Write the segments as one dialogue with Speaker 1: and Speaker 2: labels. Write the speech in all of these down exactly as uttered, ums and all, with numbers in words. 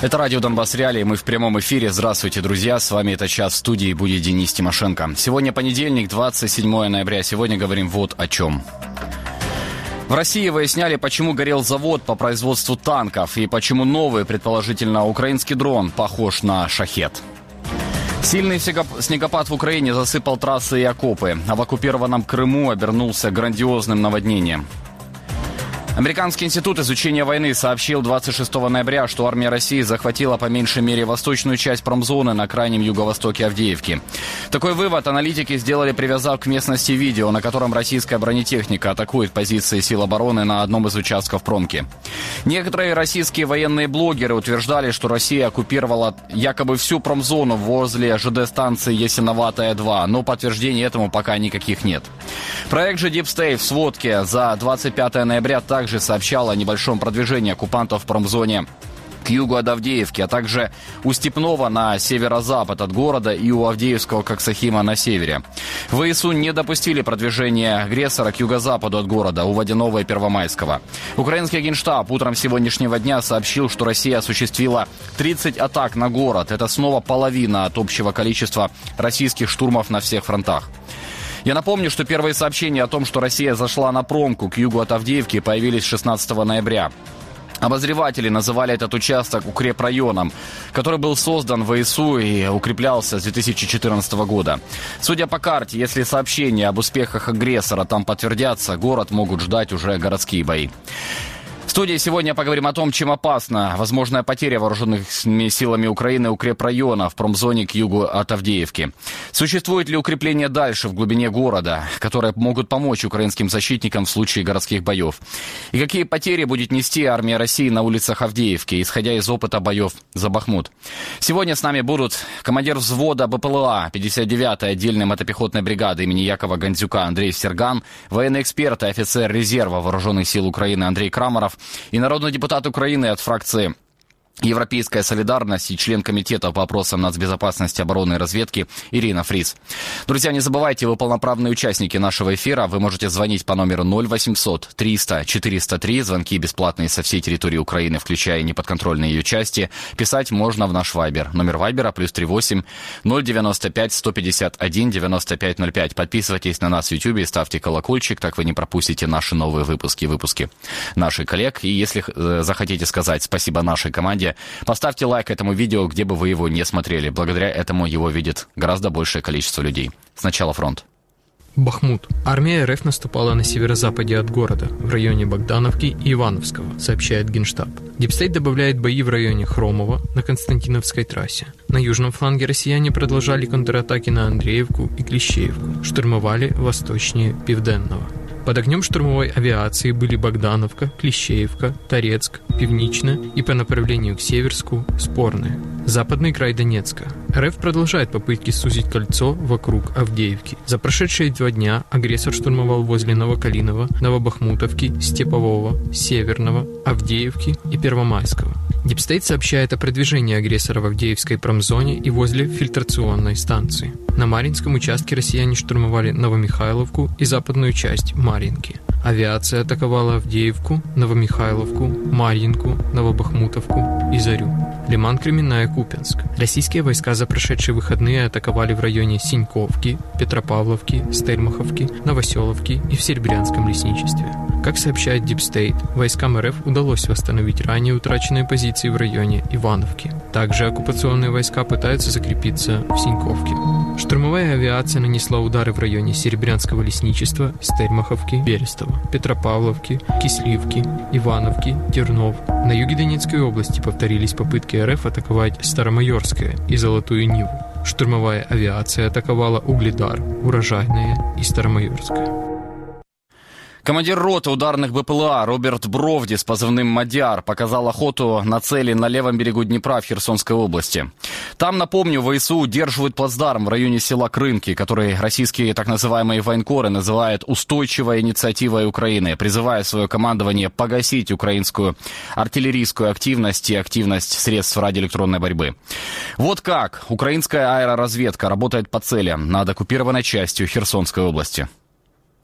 Speaker 1: Это радио «Донбасс Реалии», мы в прямом эфире. Здравствуйте, друзья, с вами «Это час», в студии будет Денис Тимошенко. Сегодня понедельник, двадцать седьмое ноября, сегодня говорим вот о чем. В России выясняли, почему горел завод по производству танков и почему новый, предположительно, украинский дрон похож на «Шахед». Сильный снегопад в Украине засыпал трассы и окопы, а в оккупированном Крыму обернулся грандиозным наводнением. Американский институт изучения войны сообщил двадцать шестого ноября, что армия России захватила по меньшей мере восточную часть промзоны на крайнем юго-востоке Авдеевки. Такой вывод аналитики сделали, привязав к местности видео, на котором российская бронетехника атакует позиции сил обороны на одном из участков промки. Некоторые российские военные блогеры утверждали, что Россия оккупировала якобы всю промзону возле ЖД-станции Ясиноватая-два, но подтверждений этому пока никаких нет. Проект же Deep State в сводке за двадцать пятое ноября также также сообщал о небольшом продвижении оккупантов в промзоне к югу от Авдеевки, а также у Степного на северо-запад от города и у Авдеевского Коксахима на севере. ВСУ не допустили продвижения агрессора к юго-западу от города, у Водяного и Первомайского. Украинский генштаб утром сегодняшнего дня сообщил, что Россия осуществила тридцать атак на город. Это снова половина от общего количества российских штурмов на всех фронтах. Я напомню, что первые сообщения о том, что Россия зашла на промку к югу от Авдеевки, появились шестнадцатого ноября. Обозреватели называли этот участок укрепрайоном, который был создан ВСУ и укреплялся с две тысячи четырнадцатого года. Судя по карте, если сообщения об успехах агрессора там подтвердятся, город могут ждать уже городские бои. В студии сегодня поговорим о том, чем опасна возможная потеря вооруженными силами Украины укрепрайона в промзоне к югу от Авдеевки. Существует ли укрепление дальше, в глубине города, которые могут помочь украинским защитникам в случае городских боев? И какие потери будет нести армия России на улицах Авдеевки, исходя из опыта боев за Бахмут? Сегодня с нами будут командир взвода БПЛА пятьдесят девятой отдельной мотопехотной бригады имени Якова Гандзюка Андрей Серган, военный эксперт и офицер резерва Вооруженных сил Украины Андрей Крамаров и народный депутат Украины от фракции «Европейская солидарность» и член комитета по вопросам нацбезопасности, обороны и разведки Ирина Фрис. Друзья, не забывайте, вы полноправные участники нашего эфира. Вы можете звонить по номеру ноль восемьсот триста четыреста три. Звонки бесплатные со всей территории Украины, включая неподконтрольные ее части. Писать можно в наш вайбер. Номер вайбера плюс три восемь ноль девяносто пять сто пятьдесят один девяносто пять ноль пять. Подписывайтесь на нас в Ютьюбе и ставьте колокольчик, так вы не пропустите наши новые выпуски, выпуски наших коллег. И если э, захотите сказать спасибо нашей команде, поставьте лайк этому видео, где бы вы его не смотрели. Благодаря этому его видит гораздо большее количество людей. Сначала фронт.
Speaker 2: Бахмут. Армия РФ наступала на северо-западе от города, в районе Богдановки и Ивановского, сообщает Генштаб. Дипстейт добавляет бои в районе Хромова на Константиновской трассе. На южном фланге россияне продолжали контратаки на Андреевку и Клещеевку, штурмовали восточнее Південного. Под огнем штурмовой авиации были Богдановка, Клещеевка, Торецк, Пивничная и по направлению к Северску Спорная. Западный край Донецка. РФ продолжает попытки сузить кольцо вокруг Авдеевки. За прошедшие два дня агрессор штурмовал возле Новокалинова, Новобахмутовки, Степового, Северного, Авдеевки и Первомайского. Дипстейт сообщает о продвижении агрессора в Авдеевской промзоне и возле фильтрационной станции. На Марьинском участке россияне штурмовали Новомихайловку и западную часть Марьинки. Авиация атаковала Авдеевку, Новомихайловку, Марьинку, Новобахмутовку и Зарю. Лиман, Кременная, Купянск. Российские войска за прошедшие выходные атаковали в районе Синьковки, Петропавловки, Стельмаховки, Новоселовки и в Серебрянском лесничестве. Как сообщает Дипстейт, войскам РФ удалось восстановить ранее утраченные позиции в районе Ивановки. Также оккупационные войска пытаются закрепиться в Синьковке. Штурмовая авиация нанесла удары в районе Серебрянского лесничества, Стельмаховки, Берестова, Петропавловки, Кисливки, Ивановки, Тернов. На юге Донецкой области повторились попытки РФ атаковать Старомайорское и Золотую Ниву. Штурмовая авиация атаковала Угледар, Урожайное и Старомайорское.
Speaker 1: Командир роты ударных БПЛА Роберт Бровди с позывным «Мадяр» показал охоту на цели на левом берегу Днепра в Херсонской области. Там, напомню, ВСУ удерживают плацдарм в районе села Крынки, который российские так называемые военкоры называют устойчивой инициативой Украины, призывая свое командование погасить украинскую артиллерийскую активность и активность средств радиоэлектронной борьбы. Вот как украинская аэроразведка работает по целям над оккупированной частью Херсонской области.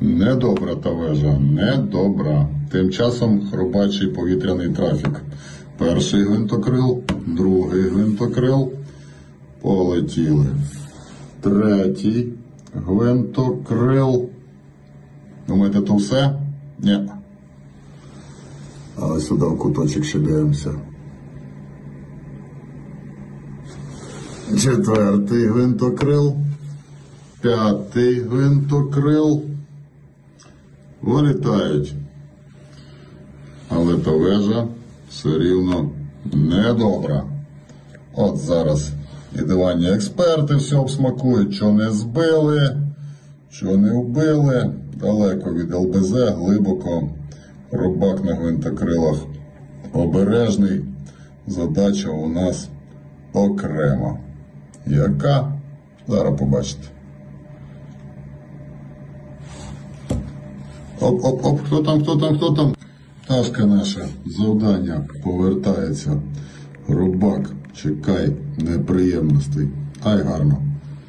Speaker 3: Недобра та вежа, недобра. Тим часом хробачий повітряний трафік. Перший гвинтокрил, другий гвинтокрил. Полетіли. Третій гвинтокрил. Думаєте, то все? Ні. Але сюди в куточок ще дивимося. Четвертий гвинтокрил. П'ятий гвинтокрил. Вилітають. Але та вежа все рівно недобра. От зараз і диванні експерти все обсмакують, що не збили, що не вбили. Далеко від ел бе зет, глибоко. Рубак на гвинтокрилах обережний. Задача у нас окрема. Яка? Зараз побачите. Оп-оп-оп, хто там, хто там, хто там? Пташка наша, завдання повертається. Рубак, чекай неприємностей. Ай, гарно.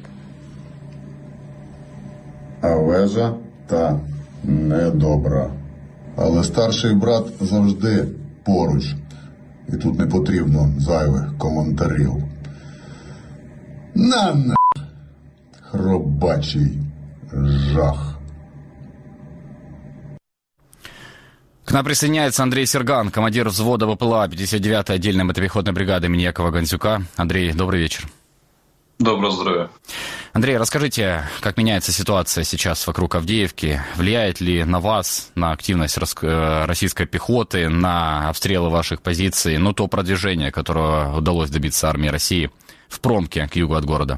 Speaker 3: А вежа та недобра. Але старший брат завжди поруч. І тут не потрібно зайвих коментарів. На на хробачий жах.
Speaker 1: К нам присоединяется Андрей Серган, командир взвода вэ пэ эл а пятьдесят девятой отдельной мотопехотной бригады имени Якова Гандзюка. Андрей, добрый вечер.
Speaker 4: Доброго здоровья.
Speaker 1: Андрей, расскажите, как меняется ситуация сейчас вокруг Авдеевки? Влияет ли на вас, на активность российской пехоты, на обстрелы ваших позиций, ну, то продвижение, которого удалось добиться армии России в промке к югу от города?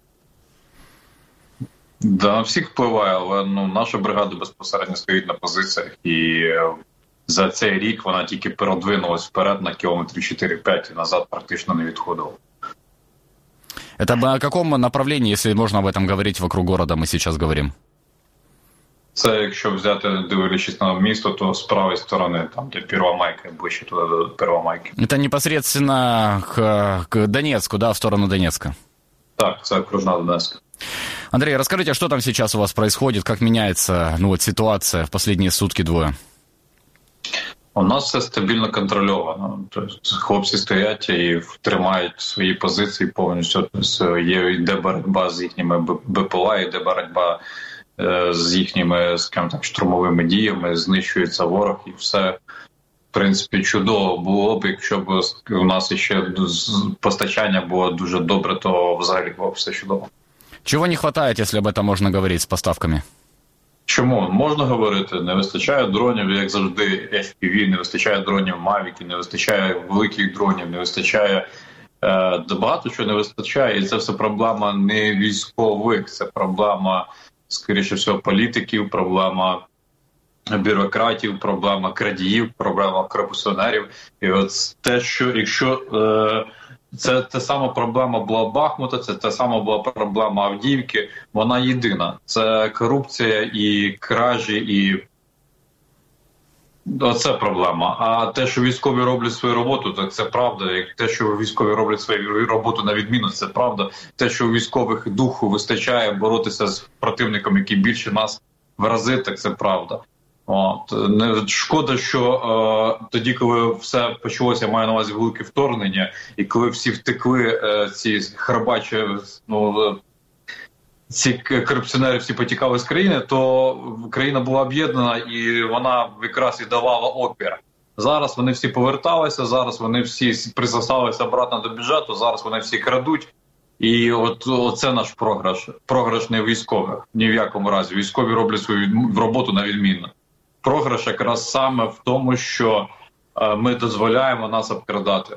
Speaker 4: Да, на всіх впливає, але ну, наша бригада безпосередньо стоїть на позиціях, і за цей рік вона тільки передвинулась вперед на кілометрів чотири-п'ять і назад практично не відходила.
Speaker 1: Это на каком направлении, если можно об этом говорить, вокруг города мы сейчас говорим?
Speaker 4: Це, якщо взяти, дивлячись на місто, то з правої сторони, там, де Первомайка, ближче туди до Первомайки.
Speaker 1: Это непосредственно к, к Донецку, да, в сторону Донецка?
Speaker 4: Так, це окружна Донецька.
Speaker 1: Андрей, расскажите, что там сейчас у вас происходит, как меняется ну, вот, ситуация в последние сутки-двое?
Speaker 4: У нас все стабільно контрольовано. Тобто хлопці стоять і тримають свої позиції повністю. Тобто є йде боротьба з їхніми бэ пэ ел а, йде боротьба з їхніми, скажімо так, штурмовими діями, знищується ворог і все, в принципі, чудово було б, якщо б у нас ще постачання було дуже добре, то взагалі було б все чудово.
Speaker 1: Чего не хватает, если об этом можно говорить с поставками?
Speaker 4: Чому? Можна говорити. Не вистачає дронів, як завжди, еф пі ві, не вистачає дронів Мавіки, не вистачає великих дронів, не вистачає... Е, багато чого не вистачає. І це все проблема не військових, це проблема, скоріше всього, політиків, проблема бюрократів, проблема крадіїв, проблема корупціонерів. І от те, що якщо... Е, Це та сама проблема була Бахмута, це та сама була проблема Авдіївки. Вона єдина. Це корупція і кражі, і оце проблема. А те, що військові роблять свою роботу, так це правда. Те, що військові роблять свою роботу на відміну, це правда. Те, що у військових духу вистачає боротися з противником, який більше нас в рази, так це правда. От. Не, шкода, що е, тоді, коли все почалося, я маю на увазі велике вторгнення, і коли всі втекли, е, ці храбачі, ну, ці корупціонери всі потікали з країни, то країна була об'єднана і вона якраз і давала опір. Зараз вони всі поверталися, зараз вони всі присосалися обратно до бюджету, зараз вони всі крадуть. І от оце наш програш. Програш не військових, ні в якому разі. Військові роблять свою роботу на відмінно. Програш якраз саме в тому, що е, ми дозволяємо нас обкрадати.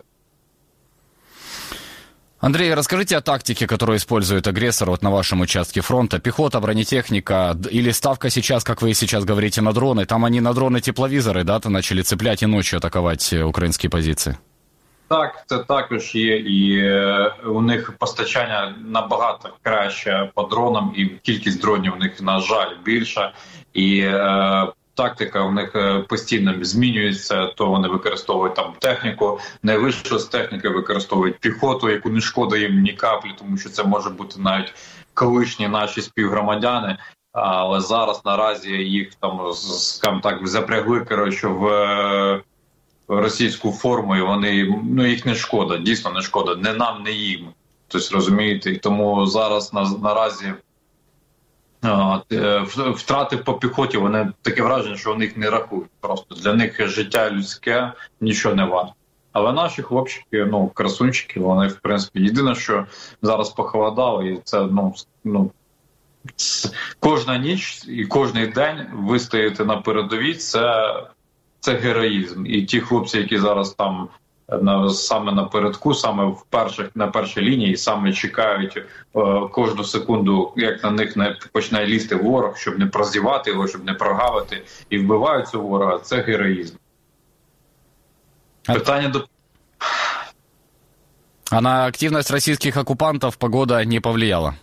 Speaker 1: Андрей, расскажите о тактике, которую использует агрессор вот на вашем участке фронта. Пехота, бронетехника или ставка сейчас, как вы сейчас говорите, на дроны. Там они на дроны-тепловизоры, да, то начали цеплять и ночью атаковать украинские позиции.
Speaker 4: Так, це також є, і е, у них постачання набагато краще по дронам, і кількість дронів у них, на жаль, більша. І е, тактика у них постійно змінюється, то вони використовують там техніку, не вийшло з техніки, використовують піхоту, яку не шкода їм ні каплі, тому що це може бути навіть колишні наші співгромадяни, але зараз наразі їх там, скажімо так, запрягли, коротше, в російську форму, і вони, ну, їх не шкода, дійсно не шкода, не нам, не їм. Тобто, розумієте, і тому зараз на, наразі а, втрати по піхоті, вони таке враження, що вони їх не рахують. Просто для них життя людське нічого не варто. Але наші хлопчики, ну, красунчики, вони, в принципі, єдине, що зараз похолодало, і це, ну, ну кожна ніч і кожний день вистояти на передовій, це, це героїзм. І ті хлопці, які зараз там на, саме напередку, саме в перших, на першій лінії, саме чекають е, кожну секунду, як на них не почне лізти ворог, щоб не прозівати його, щоб не прогавити, і вбивають цього ворога, це героїзм. Питання до...
Speaker 1: А на активность российских оккупантов погода не повлияла?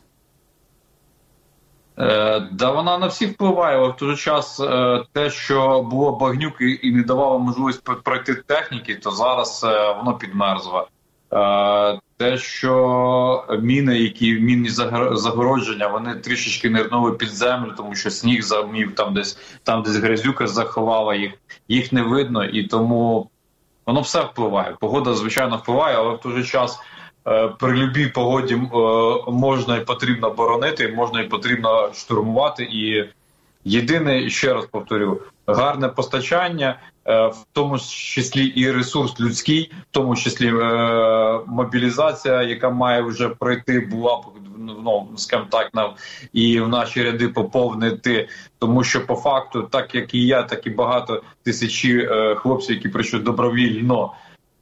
Speaker 4: Е, да вона на всіх впливає, але в той же час е, те, що було багнюки і не давало можливість пройти техніки, то зараз е, воно підмерзло. Е, те, що міни, які мінні загородження, вони трішечки нирнули під землю, тому що сніг замів, там десь, там десь грязюка заховала їх, їх не видно, і тому воно все впливає. Погода, звичайно, впливає, але в той же час при любій погоді можна і потрібно боронити, можна і потрібно штурмувати. І єдине, ще раз повторю, гарне постачання, в тому числі і ресурс людський, в тому числі мобілізація, яка має вже пройти, була, ну, скажімо так, і в наші ряди поповнити, тому що по факту, так як і я, так і багато тисячі хлопців, які прийшли добровільно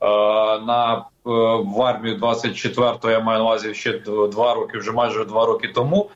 Speaker 4: на в армію двадцять четвертого, я маю на увазі ще два роки, вже майже два роки тому.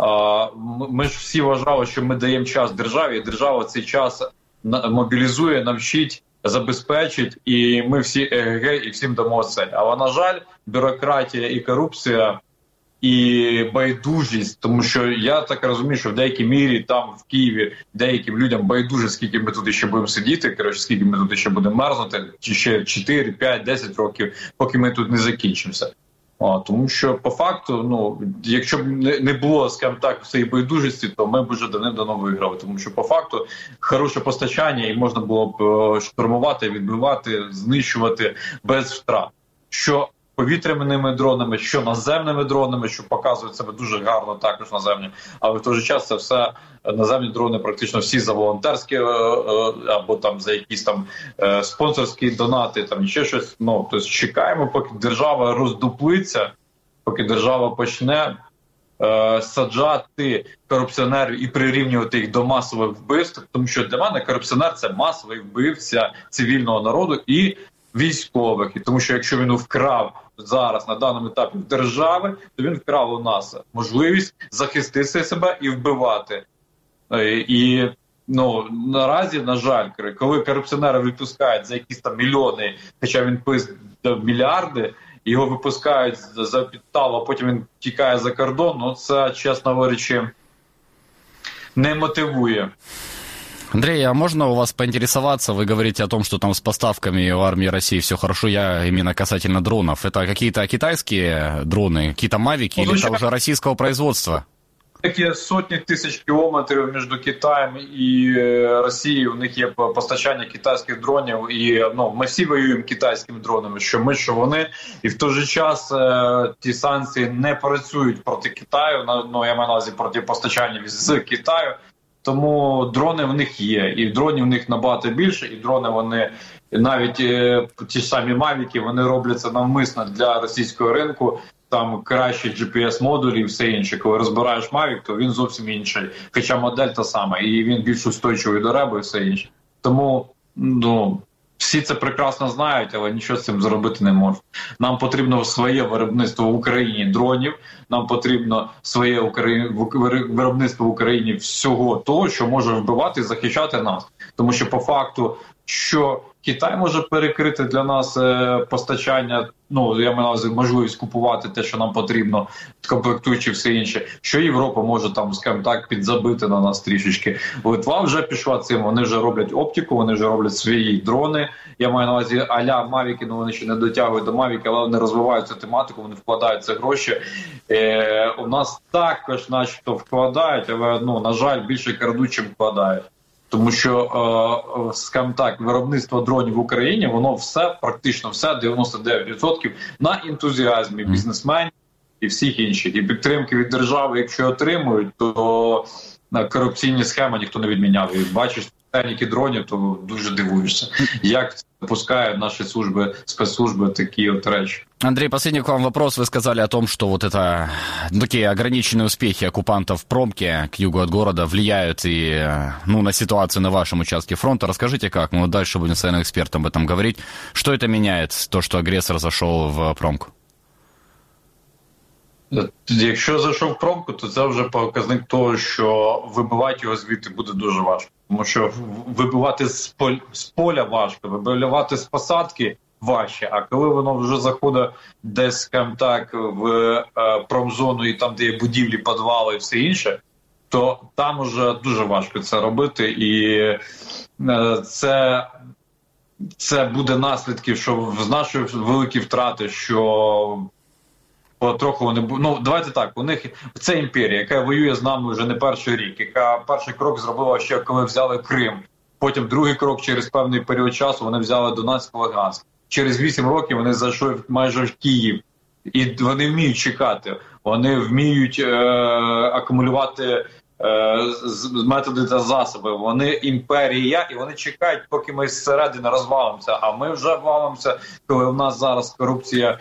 Speaker 4: Ми ж всі вважали, що ми даємо час державі, і держава цей час мобілізує, навчить, забезпечить, і ми всі ЕГГ і всім дамо це. Але, на жаль, бюрократія і корупція, і байдужість, тому що я так розумію, що в деякій мірі там в Києві деяким людям байдуже, скільки ми тут ще будемо сидіти, коротше, скільки ми тут ще будемо мерзнути, чи ще чотири, п'ять, десять років, поки ми тут не закінчимося. О, тому що по факту, ну, якщо б не було, скажімо так, цієї байдужості, то ми б вже давним-давно виграли, тому що по факту хороше постачання, і можна було б штурмувати, відбивати, знищувати без втрат. Що повітряними дронами, що наземними дронами, що показують себе дуже гарно також наземні, але в той же час це все наземні дрони практично всі за волонтерські або там за якісь там спонсорські донати, там ще щось. Ну, тобто чекаємо, поки держава роздуплиться, поки держава почне е, саджати корупціонерів і прирівнювати їх до масових вбивств, тому що для мене корупціонер – це масовий вбивця цивільного народу і військових. І тому що якщо він вкрав зараз на даному етапі держави, то він вкрав у нас можливість захистити себе і вбивати. І ну, наразі, на жаль, коли корупціонера відпускають за якісь там мільйони, хоча він пиздив мільярди, його випускають за підставу, а потім він тікає за кордон, ну це, чесно говорячи, не мотивує.
Speaker 1: Андрей, а можно у вас поинтересоваться? Вы говорите о том, что там с поставками в армии России все хорошо. Я именно касательно дронов. Это какие-то китайские дроны, какие-то мавики, или это уже российского производства?
Speaker 4: Такі сотні тисяч кілометрів між Китаєм і Росією. У них є постачання китайських дронів. І ну, ми всі воюємо китайськими дронами, що ми, що вони. І в той же час е, ті санкції не працюють проти Китаю. Ну, я маю на увазі проти постачання з Китаю. Тому дрони в них є, і дронів в них набагато більше, і дрони вони, навіть е, ті самі мавіки, вони робляться навмисно для російського ринку, там кращі джі пі ес-модулі і все інше. Коли розбираєш мавік, то він зовсім інший, хоча модель та сама, і він більш устойчивий до реби і все інше. Тому, ну, всі це прекрасно знають, але нічого з цим зробити не можуть. Нам потрібно своє виробництво в Україні дронів, нам потрібно своє виробництво в Україні всього того, що може вбивати і захищати нас. Тому що по факту, що Китай може перекрити для нас е, постачання, ну, я маю на увазі можливість купувати те, що нам потрібно, комплектуючи все інше, що Європа може там, скажімо так, підзабити на нас трішечки. Литва вже пішла цим, вони вже роблять оптику, вони вже роблять свої дрони. Я маю на увазі а-ля Мавіки, ну вони ще не дотягують до Мавіки, але вони розвивають цю тематику, вони вкладають ці гроші. Е, у нас також начебто вкладають, але, ну, на жаль, більше крадуть, чим вкладають. Тому що, скажімо так, виробництво дронів в Україні, воно все, практично все, дев'яносто дев'ять відсотків на ентузіазмі бізнесменів і всіх інших. І підтримки від держави, якщо отримують, то корупційні схеми ніхто не відміняв. І бачиш техніки дронів, то дуже дивуєшся, як запускають наши службы, спецслужбы такие вот речи.
Speaker 1: Андрей, последний к вам вопрос. Вы сказали о том, что вот это такие ограниченные успехи оккупантов в промке к югу от города влияют и ну, на ситуацию на вашем участке фронта. Расскажите, как? Мы дальше будем с военным экспертом об этом говорить. Что это меняет, то, что агрессор зашел в промку?
Speaker 4: Якщо зайшов в промку, то це вже показник того, що вибивати його звідти буде дуже важко. Тому що вибивати з, поль, з поля важко, вибивати з посадки важче. А коли воно вже заходить десь, скажімо так, в е, промзону і там, де є будівлі, підвали і все інше, то там вже дуже важко це робити. І е, це, це буде наслідки, що з нашої великі втрати, що потроху вони, ну, давайте так, у них це імперія, яка воює з нами вже не перший рік, яка перший крок зробила ще, коли взяли Крим. Потім другий крок через певний період часу вони взяли Донецьк, Луганськ. Через вісім років вони зайшли майже в Київ. І вони вміють чекати, вони вміють е- акумулювати е- методи та засоби. Вони імперія, і вони чекають, поки ми зсередини розвалимося. А ми вже валимося, коли у нас зараз корупція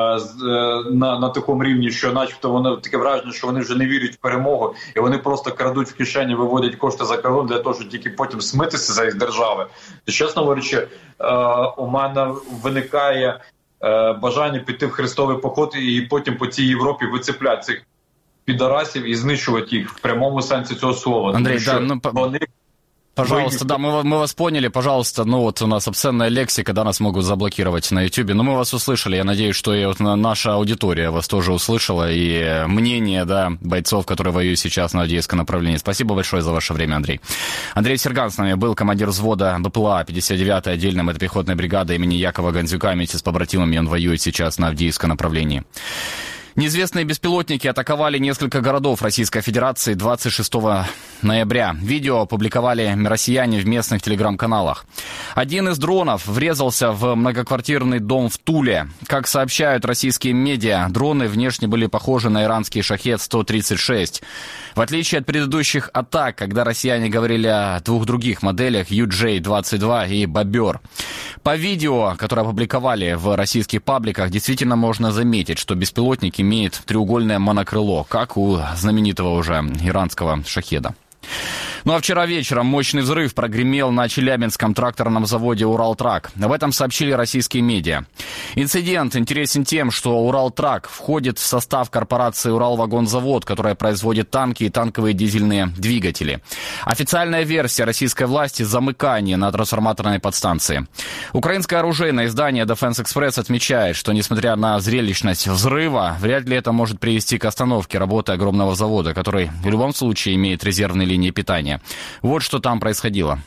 Speaker 4: На, на такому рівні, що начебто вони таке враження, що вони вже не вірять в перемогу, і вони просто крадуть в кишені, виводять кошти за кордон для того, щоб тільки потім смитися за їх держави. То, чесно говорячи, у мене виникає бажання піти в хрестовий поход і потім по цій Європі вицепляти цих підарасів і знищувати їх в прямому сенсі цього слова.
Speaker 1: Андрей,
Speaker 4: тому,
Speaker 1: да, ну,
Speaker 4: вони...
Speaker 1: Пожалуйста, да, мы, мы вас поняли, пожалуйста, ну вот у нас обсценная лексика, да, нас могут заблокировать на Ютубе, но мы вас услышали, я надеюсь, что и вот наша аудитория вас тоже услышала, и мнение, да, бойцов, которые воюют сейчас на Авдеевском направлении. Спасибо большое за ваше время, Андрей. Андрей Серган с нами был, командир взвода БПЛА пятьдесят девятой отдельной мотопехотной бригады имени Якова Гандзюка, вместе с побратимами он воюет сейчас на Авдеевском направлении. Неизвестные беспилотники атаковали несколько городов Российской Федерации двадцать шестого ноября. Видео опубликовали россияне в местных телеграм-каналах. Один из дронов врезался в многоквартирный дом в Туле. Как сообщают российские медиа, дроны внешне были похожи на иранский Шахед сто тридцать шесть. В отличие от предыдущих атак, когда россияне говорили о двух других моделях ю джей двадцать два и Бобер. По видео, которое опубликовали в российских пабликах, действительно можно заметить, что беспилотник имеет треугольное монокрыло, как у знаменитого уже иранского Шахеда. Ну а вчера вечером мощный взрыв прогремел на Челябинском тракторном заводе «Уралтрак». Об этом сообщили российские медиа. Инцидент интересен тем, что «Уралтрак» входит в состав корпорации «Уралвагонзавод», которая производит танки и танковые дизельные двигатели. Официальная версия российской власти – замыкание на трансформаторной подстанции. Украинское оружейное издание Defense Express отмечает, что несмотря на зрелищность взрыва, вряд ли это может привести к остановке работы огромного завода, который в любом случае имеет резервные линии питания. Вот что там происходило.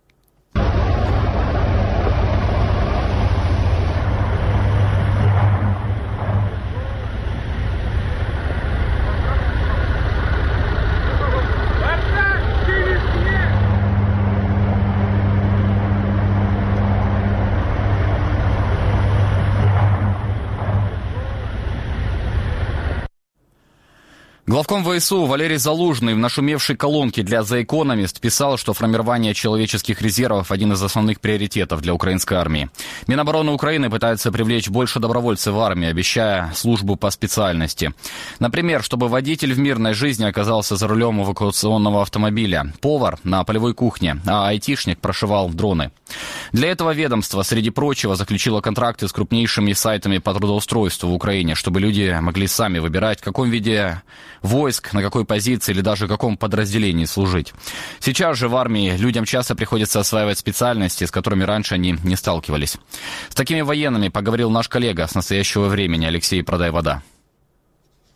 Speaker 1: Главком ВСУ Валерий Залужный в нашумевшей колонке для The Economist писал, что формирование человеческих резервов – один из основных приоритетов для украинской армии. Минобороны Украины пытается привлечь больше добровольцев в армию, обещая службу по специальности. Например, чтобы водитель в мирной жизни оказался за рулем эвакуационного автомобиля, повар на полевой кухне, а айтишник прошивал дроны. Для этого ведомство, среди прочего, заключило контракты с крупнейшими сайтами по трудоустройству в Украине, чтобы люди могли сами выбирать, в каком виде войск, на какой позиции или даже в каком подразделении служить. Сейчас же в армии людям часто приходится осваивать специальности, с которыми раньше они не сталкивались. С такими военными поговорил наш коллега с настоящего времени Алексей Продай-Вода.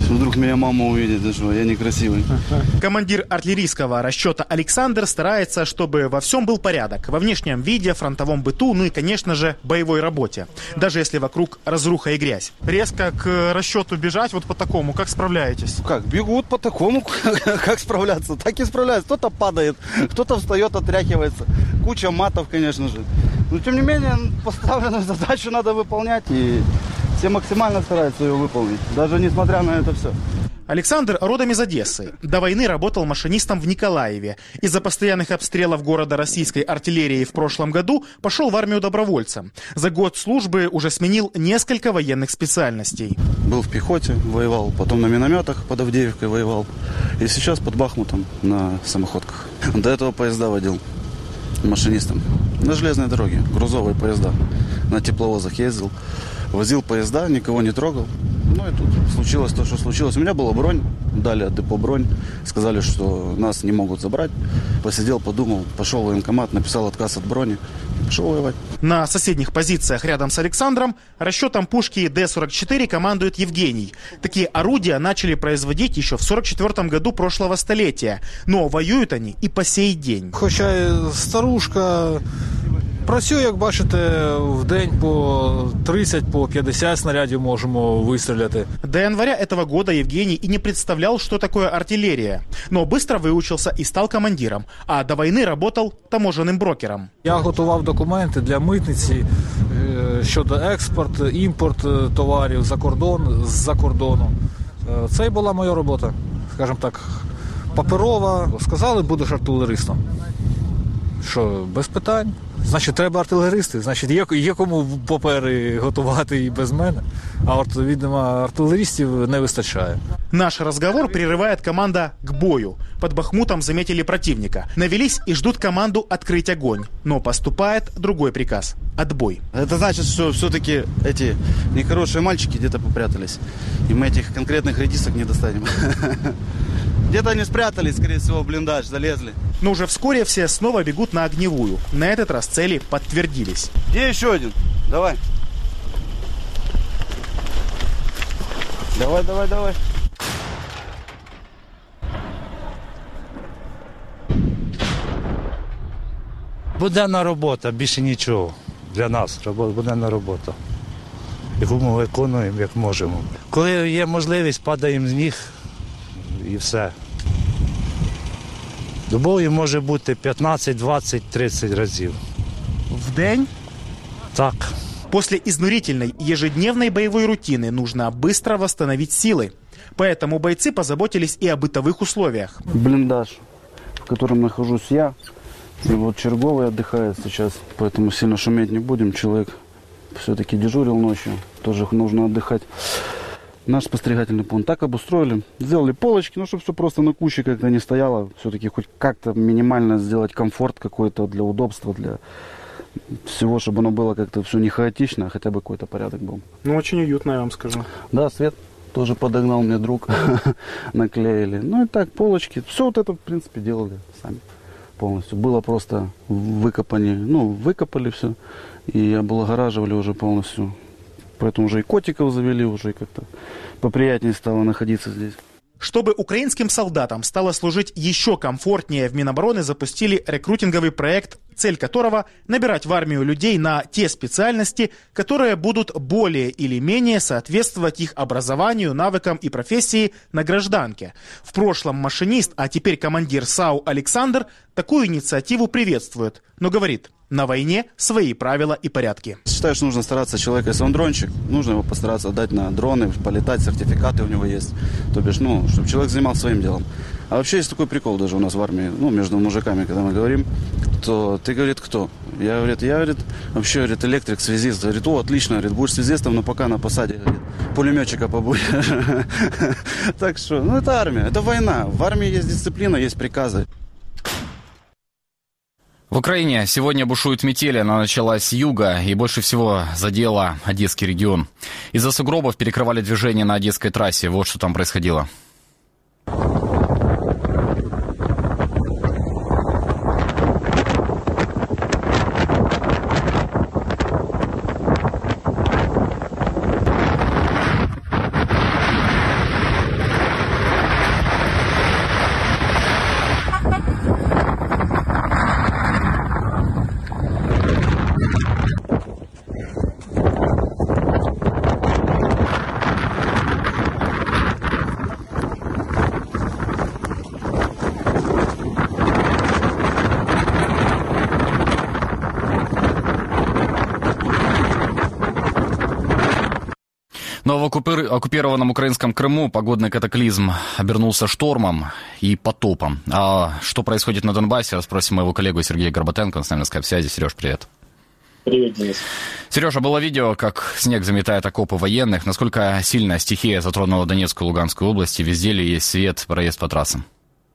Speaker 5: Вдруг меня мама увидит, что я некрасивый.
Speaker 6: Командир артиллерийского расчета Александр старается, чтобы во всем был порядок. Во внешнем виде, фронтовом быту, ну и, конечно же, боевой работе. Даже если вокруг разруха и грязь. Резко к расчету бежать вот по такому, как справляетесь?
Speaker 5: Как, бегут по такому, как справляться? Так и справляются. Кто-то падает, кто-то встает, отряхивается. Куча матов, конечно же. Но, тем не менее, поставленную задачу надо выполнять. И все максимально стараются ее выполнить. Даже несмотря на это все.
Speaker 6: Александр родом из Одессы. До войны работал машинистом в Николаеве. Из-за постоянных обстрелов города российской артиллерией в прошлом году пошел в армию добровольцем. За год службы уже сменил несколько военных специальностей.
Speaker 5: Был в пехоте, воевал, потом на минометах под Авдеевкой воевал. И сейчас под Бахмутом на самоходках. До этого поезда водил машинистом. На железной дороге, грузовые поезда. На тепловозах ездил. Возил поезда, никого не трогал. Ну и тут случилось то, что случилось. У меня была бронь, дали от депо бронь. Сказали, что нас не могут забрать. Посидел, подумал, пошел в военкомат, написал отказ от брони. Пошел воевать.
Speaker 6: На соседних позициях рядом с Александром расчетом пушки Д сорок четыре командует Евгений. Такие орудия начали производить еще в сорок четвёртом году прошлого столетия. Но воюют они и по сей день.
Speaker 7: Хоча старушка... Працюю, як бачите, в день по тридцать, по пятьдесят снарядів можемо выстрелять.
Speaker 6: До января этого года Евгений и не представлял, что такое артиллерия. Но быстро выучился и стал командиром. А до войны работал таможенным брокером.
Speaker 7: Я готував документи для митниці щодо експорт, імпорт товарів за кордон, з-за кордону. Це і була моя робота, скажімо так, паперова. Сказали, будеш артилеристом. Що, без питань. Значить, треба артилеристи, значить, є, є кому папери готувати і без мене, а от, видимо, артилеристів не вистачає.
Speaker 6: Наш разговор прерывает команда «К бою». Под Бахмутом заметили противника. Навелись и ждут команду открыть огонь. Но поступает другой приказ – отбой.
Speaker 5: Это значит, что все-таки эти нехорошие мальчики где-то попрятались. И мы этих конкретных редисок не достанем. Где-то они спрятались, скорее всего, в блиндаж, залезли.
Speaker 6: Но уже вскоре все снова бегут на огневую. На этот раз цели подтвердились.
Speaker 5: Где еще один? Давай. Давай, давай, давай.
Speaker 8: Буденна робота, більше нічого. Для нас буденна робота. Яку ми виконуємо, як можемо. Коли є можливість, падаємо з ніг і все. До бою може бути пятнадцать, двадцать, тридцать разів.
Speaker 6: В день?
Speaker 8: Так.
Speaker 6: После изнурительной ежедневной боевой рутины нужно быстро восстановить силы. Поэтому бойцы позаботились и о бытовых условиях.
Speaker 5: Блиндаж, в котором нахожусь я. И вот черговый отдыхает сейчас, поэтому сильно шуметь не будем. Человек все-таки дежурил ночью, тоже нужно отдыхать. Наш спостерегательный пункт так обустроили. Сделали полочки, ну, чтобы все просто на куче как-то не стояло. Все-таки хоть как-то минимально сделать комфорт какой-то для удобства, для всего, чтобы оно было как-то все не хаотично, а хотя бы какой-то порядок был.
Speaker 6: Ну, очень уютно, я вам скажу.
Speaker 5: Да, свет тоже подогнал мне друг, наклеили. Ну и так, полочки. Все вот это, в принципе, делали сами полностью. Было просто выкопание, ну, выкопали все и облагораживали уже полностью. Поэтому уже и котиков завели, уже и как-то поприятнее стало находиться здесь.
Speaker 6: Чтобы украинским солдатам стало служить еще комфортнее, в Минобороны запустили рекрутинговый проект, цель которого – набирать в армию людей на те специальности, которые будут более или менее соответствовать их образованию, навыкам и профессии на гражданке. В прошлом машинист, а теперь командир САУ Александр такую инициативу приветствует, но говорит – на войне свои правила и порядки.
Speaker 5: Считаю, что нужно стараться человека, если он дрончик, нужно его постараться отдать на дроны, полетать, сертификаты у него есть. То бишь, ну, чтобы человек занимался своим делом. А вообще есть такой прикол даже у нас в армии, ну, между мужиками, когда мы говорим, то ты, говорит, кто? Я, говорит, я, говорит, вообще, говорит, электрик, связист. Говорит, о, отлично, говорит, будешь связистом, но пока на посаде, говорит, пулеметчика побудешь. Так что, ну, это армия, это война. В армии есть дисциплина, есть приказы.
Speaker 1: В Украине сегодня бушует метель, она началась с юга и больше всего задела Одесский регион. Из-за сугробов перекрывали движение на Одесской трассе. Вот что там происходило. Но в оккупированном украинском Крыму погодный катаклизм обернулся штормом и потопом. А что происходит на Донбассе, расспросим моего коллегу Сергея Горбатенко, он с нами на скайп-связи. Сереж, привет.
Speaker 9: Привет, Денис.
Speaker 1: Сережа, было видео, как снег заметает окопы военных. Насколько сильно стихия затронула Донецкую и Луганскую области? Везде ли есть свет, проезд по трассам?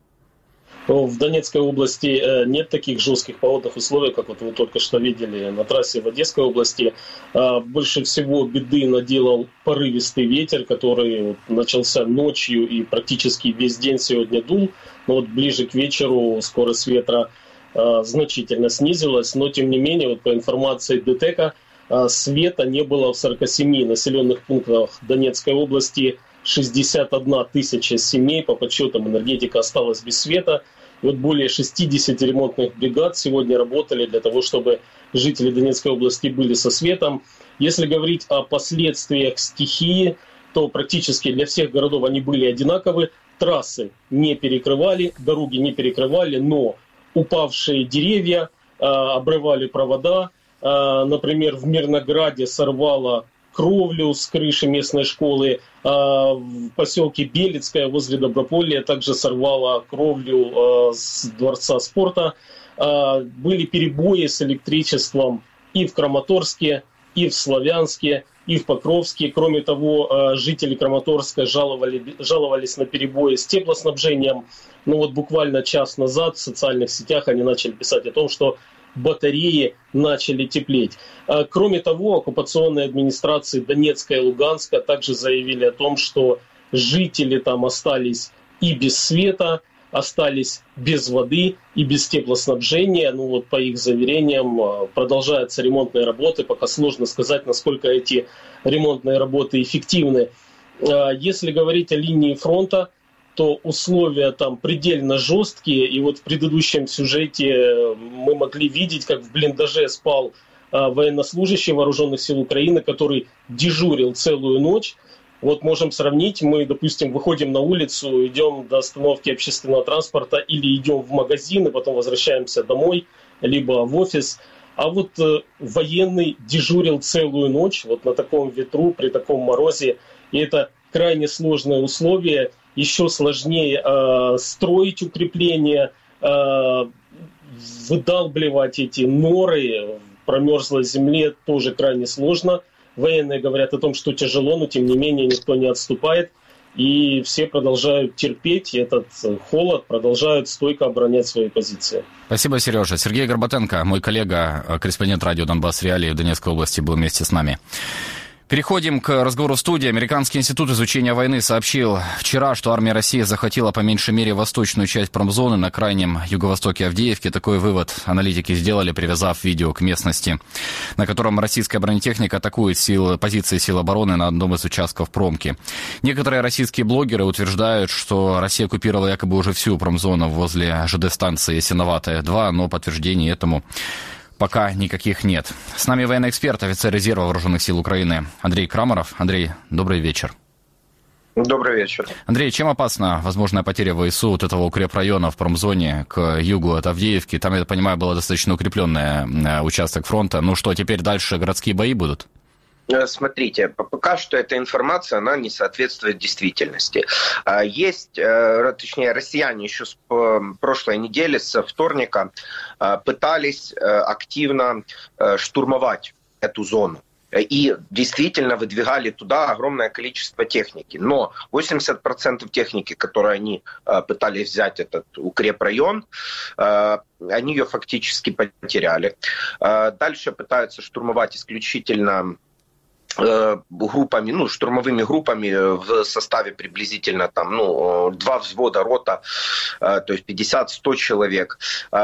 Speaker 9: В Донецкой области нет таких жестких погодных условий, как вот вы только что видели на трассе в Одесской области. Больше всего беды наделал порывистый ветер, который начался ночью и практически весь день сегодня дул. Но вот ближе к вечеру скорость ветра значительно снизилась, но тем не менее, вот по информации ДТЭКа, света не было в сорока семи населенных пунктах Донецкой области. шестьдесят одна тысяча семей, по подсчетам энергетика, осталась без света. И вот более шестьдесят ремонтных бригад сегодня работали для того, чтобы жители Донецкой области были со светом. Если говорить о последствиях стихии, то практически для всех городов они были одинаковы. Трассы не перекрывали, дороги не перекрывали, но упавшие деревья э, обрывали провода. Э, например, в Мирнограде сорвало кровлю с крыши местной школы. А в поселке Белецкое возле Доброполья также сорвало кровлю а, с дворца спорта. А, были перебои с электричеством и в Краматорске, и в Славянске, и в Покровске. Кроме того, а, жители Краматорска жаловали, жаловались на перебои с теплоснабжением. Ну вот буквально час назад в социальных сетях они начали писать о том, что батареи начали теплеть. Кроме того, оккупационные администрации Донецка и Луганска также заявили о том, что жители там остались и без света, остались без воды и без теплоснабжения. Ну вот по их заверениям продолжаются ремонтные работы. Пока сложно сказать, насколько эти ремонтные работы эффективны. Если говорить о линии фронта, то условия там предельно жесткие. И вот в предыдущем сюжете мы могли видеть, как в блиндаже спал а, военнослужащий вооруженных сил Украины, который дежурил целую ночь. Вот можем сравнить, мы, допустим, выходим на улицу, идем до остановки общественного транспорта или идем в магазин, и потом возвращаемся домой, либо в офис. А вот э, военный дежурил целую ночь вот на таком ветру, при таком морозе. И это крайне сложные условия. Еще сложнее э, строить укрепления, э, выдалбливать эти норы в промерзлой земле тоже крайне сложно. Военные говорят о том, что тяжело, но тем не менее никто не отступает. И все продолжают терпеть этот холод, продолжают стойко оборонять свои позиции.
Speaker 1: Спасибо, Сережа. Сергей Горбатенко, мой коллега, корреспондент радио «Донбасс Реалии» в Донецкой области, был вместе с нами. Переходим к разговору в студии. Американский институт изучения войны сообщил вчера, что армия России захватила по меньшей мере восточную часть промзоны на крайнем юго-востоке Авдеевки. Такой вывод аналитики сделали, привязав видео к местности, на котором российская бронетехника атакует силы, позиции сил обороны на одном из участков промки. Некоторые российские блогеры утверждают, что Россия оккупировала якобы уже всю промзону возле ЖД-станции Ясиноватая-два, но подтверждений этому пока никаких нет. С нами военный эксперт, офицер резерва Вооруженных сил Украины Андрей Крамаров. Андрей, добрый вечер.
Speaker 10: Добрый вечер.
Speaker 1: Андрей, чем опасна возможная потеря ВСУ от этого укрепрайона в промзоне к югу от Авдеевки? Там, я понимаю, был достаточно укрепленный участок фронта. Ну что, теперь дальше городские бои будут?
Speaker 10: Смотрите, пока что эта информация, она не соответствует действительности. Есть, точнее, россияне еще с прошлой недели, со вторника, пытались активно штурмовать эту зону. И действительно выдвигали туда огромное количество техники. Но восемьдесят процентов техники, которые они пытались взять этот укрепрайон, они ее фактически потеряли. Дальше пытаются штурмовать исключительно группами, ну, штурмовыми группами в составе приблизительно там, ну, два взвода, рота, то есть пятьдесят-сто человек.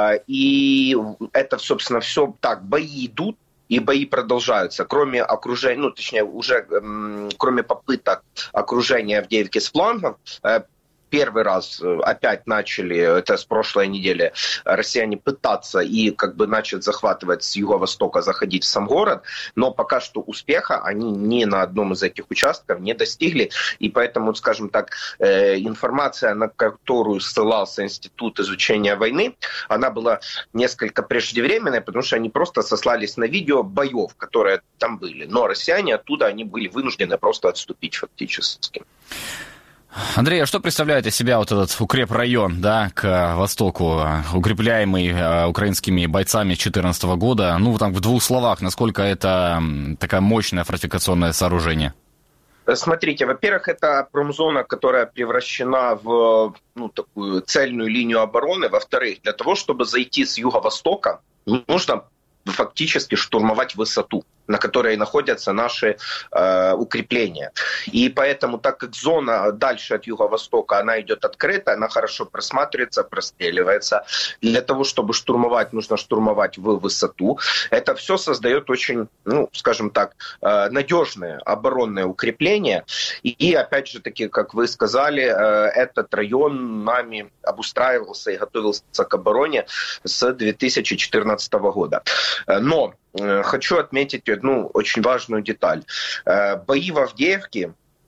Speaker 10: И это, собственно, все так, бои идут, и бои продолжаются. Кроме окружения, ну, точнее, уже кроме попыток окружения Авдеевки с флангов, первый раз опять начали, это с прошлой недели, россияне пытаться и как бы начать захватывать с юго-востока, заходить в сам город, но пока что успеха они ни на одном из этих участков не достигли, и поэтому, скажем так, информация, на которую ссылался Институт изучения войны, она была несколько преждевременной, потому что они просто сослались на видео боев, которые там были, но россияне оттуда, они были вынуждены просто отступить фактически.
Speaker 1: Андрей, а что представляет из себя вот этот укрепрайон, да, к востоку, укрепляемый э, украинскими бойцами с две тысячи четырнадцатого года? Ну, там в двух словах, насколько это такое мощное фортификационное сооружение?
Speaker 10: Смотрите, во-первых, это промзона, которая превращена в ну, такую цельную линию обороны. Во-вторых, для того, чтобы зайти с юго-востока, нужно фактически штурмовать высоту, на которой находятся наши э, укрепления. И поэтому, так как зона дальше от юго-востока, она идет открыта, она хорошо просматривается, простреливается. Для того, чтобы штурмовать, нужно штурмовать в высоту. Это все создает очень, ну, скажем так, э, надежное оборонное укрепление. И, и, опять же таки, как вы сказали, э, этот район нами обустраивался и готовился к обороне с две тысячи четырнадцатого года. Но хочу отметить одну очень важную деталь. Бои в Авдеевке,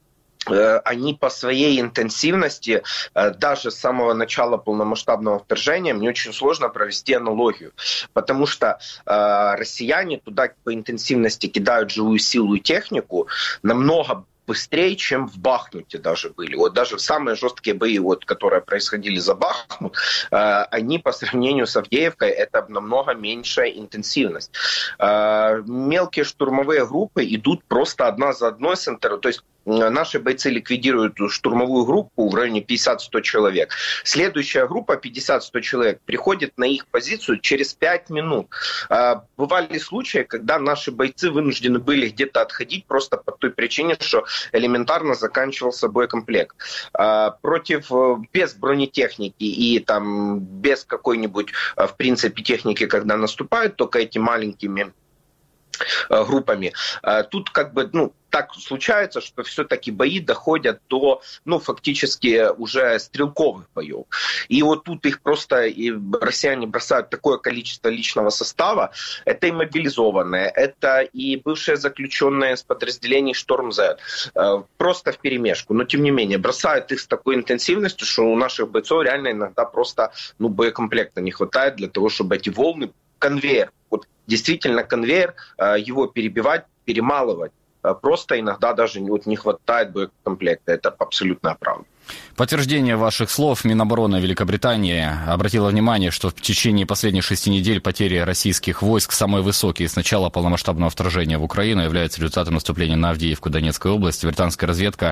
Speaker 10: они по своей интенсивности, даже с самого начала полномасштабного вторжения, мне очень сложно провести аналогию, потому что россияне туда по интенсивности кидают живую силу и технику намного быстрее, чем в Бахмуте даже были. Вот даже самые жесткие бои, вот, которые происходили за Бахмут, э, они по сравнению с Авдеевкой, это намного меньшая интенсивность. Э, мелкие штурмовые группы идут просто одна за одной с интер... То есть наши бойцы ликвидируют штурмовую группу в районе пятьдесят-сто человек. Следующая группа, пятьдесят-сто человек, приходит на их позицию через пять минут. Бывали случаи, когда наши бойцы вынуждены были где-то отходить просто по той причине, что элементарно заканчивался боекомплект. Против, без бронетехники и там, без какой-нибудь, в принципе, техники, когда наступают, только эти маленькими группами. Тут как бы, ну, так случается, что все-таки бои доходят до, ну, фактически уже стрелковых боев. И вот тут их просто и россияне бросают такое количество личного состава. Это и мобилизованные, это и бывшие заключенные с подразделений «Шторм-З». Просто вперемешку. Но, тем не менее, бросают их с такой интенсивностью, что у наших бойцов реально иногда просто, ну, боекомплекта не хватает для того, чтобы эти волны, конвейер, вот действительно конвейер, его перебивать, перемалывать. Просто иногда даже вот не хватает боекомплекта. Это абсолютная правда.
Speaker 1: Подтверждение ваших слов. Минобороны Великобритании обратила внимание, что в течение последних шести недель потери российских войск самые высокие с начала полномасштабного вторжения в Украину являются результатом наступления на Авдеевку Донецкой области. Британская разведка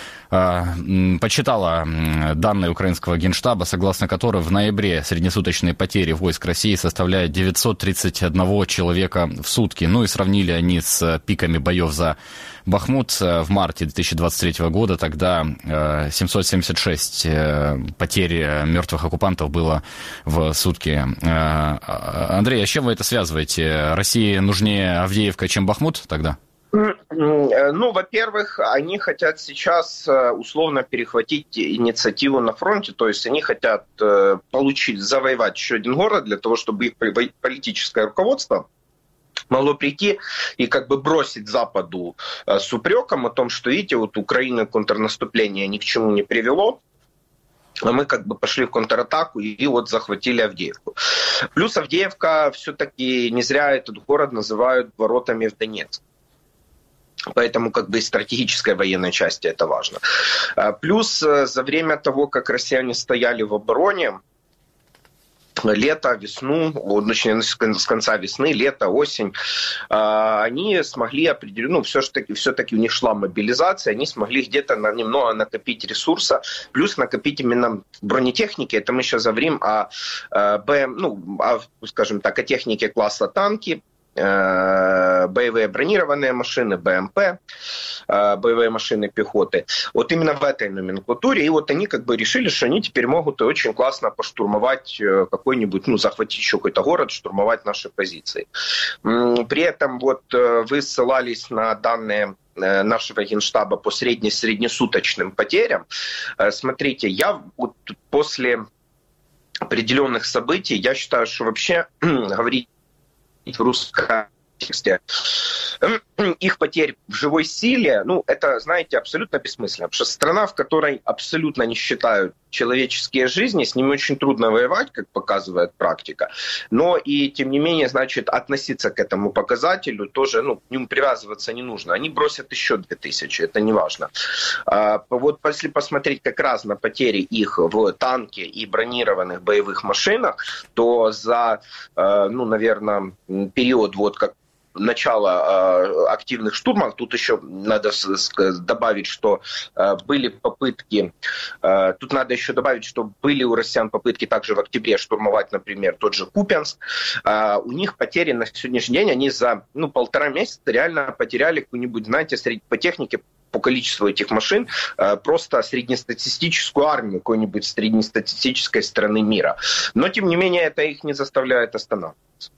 Speaker 1: подсчитала данные украинского генштаба, согласно которым в ноябре среднесуточные потери войск России составляют девятьсот тридцать один человека в сутки. Ну и сравнили они с пиками боев за Бахмут в марте две тысячи двадцать третьего года. Тогда семьсот семьдесят шесть потерь мертвых оккупантов было в сутки. Андрей, а с чем вы это связываете? России нужнее Авдеевка, чем Бахмут тогда?
Speaker 10: Ну, во-первых, они хотят сейчас условно перехватить инициативу на фронте, то есть они хотят получить, завоевать еще один город для того, чтобы их политическое руководство могло прийти и как бы бросить Западу с упреком о том, что, видите, вот Украина контрнаступление ни к чему не привело, а мы как бы пошли в контратаку и, и вот захватили Авдеевку. Плюс Авдеевка все-таки не зря этот город называют воротами в Донецк. Поэтому как бы из стратегической военной части это важно. Плюс за время того, как россияне стояли в обороне, лето, весну, точнее, с конца весны, лето, осень, они смогли определить, ну, все-таки, все-таки у них шла мобилизация, они смогли где-то на, немного накопить ресурса, плюс накопить именно бронетехники, это мы сейчас говорим о, БМ, ну, о, скажем так, о технике класса танки, боевые бронированные машины, БМП, боевые машины пехоты. Вот именно в этой номенклатуре. И вот они как бы решили, что они теперь могут очень классно поштурмовать какой-нибудь, ну, захватить еще какой-то город, штурмовать наши позиции. При этом вот вы ссылались на данные нашего Генштаба по средне-среднесуточным потерям. Смотрите, я вот после определенных событий, я считаю, что вообще говорить в русском тексте их потерь в живой силе, ну, это, знаете, абсолютно бессмысленно. Потому что страна, в которой абсолютно не считают человеческие жизни, с ними очень трудно воевать, как показывает практика. Но и, тем не менее, значит, относиться к этому показателю тоже, ну, к нему привязываться не нужно. Они бросят еще две тысячи, это не важно. А, вот если посмотреть как раз на потери их в танке и бронированных боевых машинах, то за, ну, наверное, период вот как начала э, активных штурмов. Тут еще надо добавить, что э, были попытки, э, тут надо еще добавить, что были у россиян попытки также в октябре штурмовать, например, тот же Купянск. Э, у них потери на сегодняшний день, они за ну, полтора месяца реально потеряли какую-нибудь, знаете, сред... по технике, по количеству этих машин, э, просто среднестатистическую армию какой-нибудь среднестатистической страны мира. Но, тем не менее, это их не заставляет останавливаться.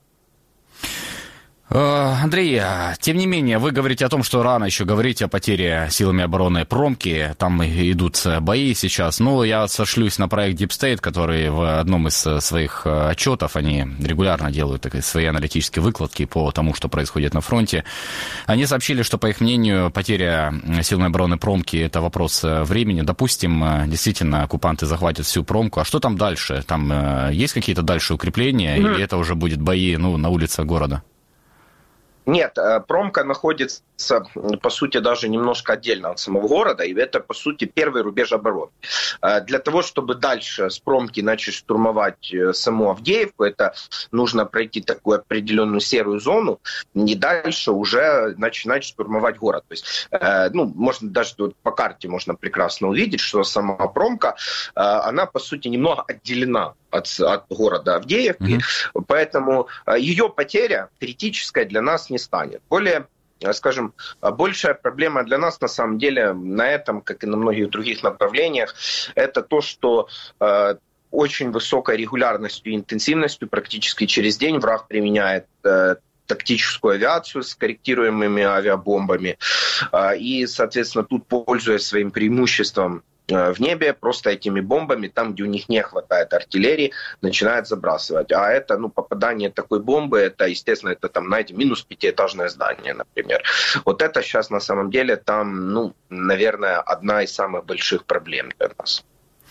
Speaker 1: Андрей, тем не менее, вы говорите о том, что рано еще говорить о потере силами обороны Промки, там идут бои сейчас. Ну, я сошлюсь на проект Deep State, который в одном из своих отчетов, они регулярно делают свои аналитические выкладки по тому, что происходит на фронте. Они сообщили, что, по их мнению, потеря силами обороны Промки – это вопрос времени. Допустим, действительно, оккупанты захватят всю Промку. А что там дальше? Там есть какие-то дальше укрепления, mm-hmm. или это уже будет бои ну, на улицах города?
Speaker 10: Нет, Промка находится, по сути, даже немножко отдельно от самого города, и это, по сути, первый рубеж обороны. Для того, чтобы дальше с Промки начать штурмовать саму Авдеевку, это нужно пройти такую определенную серую зону, и дальше уже начинать штурмовать город. То есть, ну, можно даже вот по карте можно прекрасно увидеть, что сама Промка, она, по сути, немного отделена от, от города Авдеевки, mm-hmm. поэтому ее потеря критическая для нас не станет. Более, скажем, большая проблема для нас на самом деле на этом, как и на многих других направлениях, это то, что э, очень высокой регулярностью и интенсивностью практически через день враг применяет э, тактическую авиацию с корректируемыми авиабомбами. Э, и, соответственно, тут, пользуясь своим преимуществом в небе, просто этими бомбами, там, где у них не хватает артиллерии, начинают забрасывать. А это, ну, попадание такой бомбы, это, естественно, это там, знаете, минус пятиэтажное здание, например. Вот это сейчас на самом деле там, ну, наверное, одна из самых больших проблем для нас.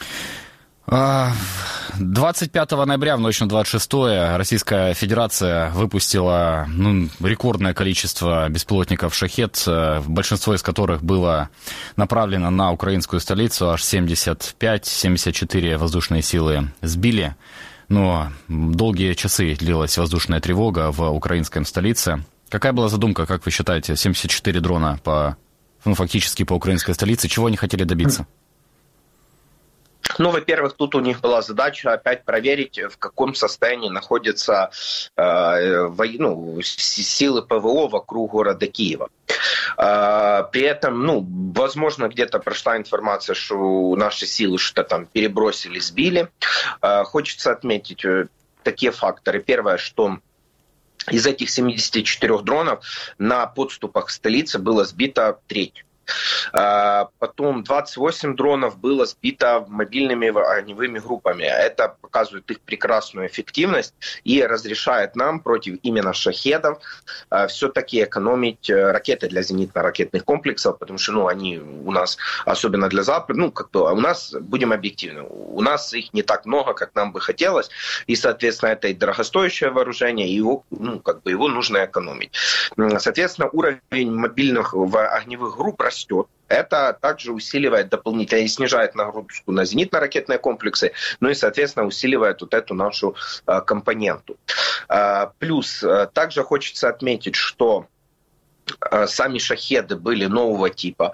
Speaker 1: двадцать пятого ноября в ночь на двадцать шестое Российская Федерация выпустила ну, рекордное количество беспилотников «Шахед», большинство из которых было направлено на украинскую столицу, аж семьдесят пять семьдесят четыре воздушные силы сбили. Но долгие часы длилась воздушная тревога в украинской столице. Какая была задумка, как вы считаете, семьдесят четыре дрона по, ну, фактически по украинской столице? Чего они хотели добиться?
Speaker 10: Ну, во-первых, тут у них была задача опять проверить, в каком состоянии находятся э, во, ну, силы ПВО вокруг города Киева. Э, при этом, ну, возможно, где-то прошла информация, что наши силы что-то там перебросили, сбили. Э, хочется отметить такие факторы. Первое, что из этих семидесяти четырёх дронов на подступах к столице было сбито треть. Потом двадцать восемь дронов было сбито мобильными огневыми группами. Это показывает их прекрасную эффективность и разрешает нам против именно шахедов все-таки экономить ракеты для зенитно-ракетных комплексов, потому что ну, они у нас, особенно для Запада, ну, как-то у нас, будем объективны, у нас их не так много, как нам бы хотелось, и, соответственно, это и дорогостоящее вооружение, и его, ну, как бы его нужно экономить. Соответственно, уровень мобильных огневых групп растет. Это также усиливает дополнительно и снижает нагрузку на зенитно-ракетные комплексы, ну и, соответственно, усиливает вот эту нашу э, компоненту. Э, плюс, э, также хочется отметить, что э, сами шахеды были нового типа.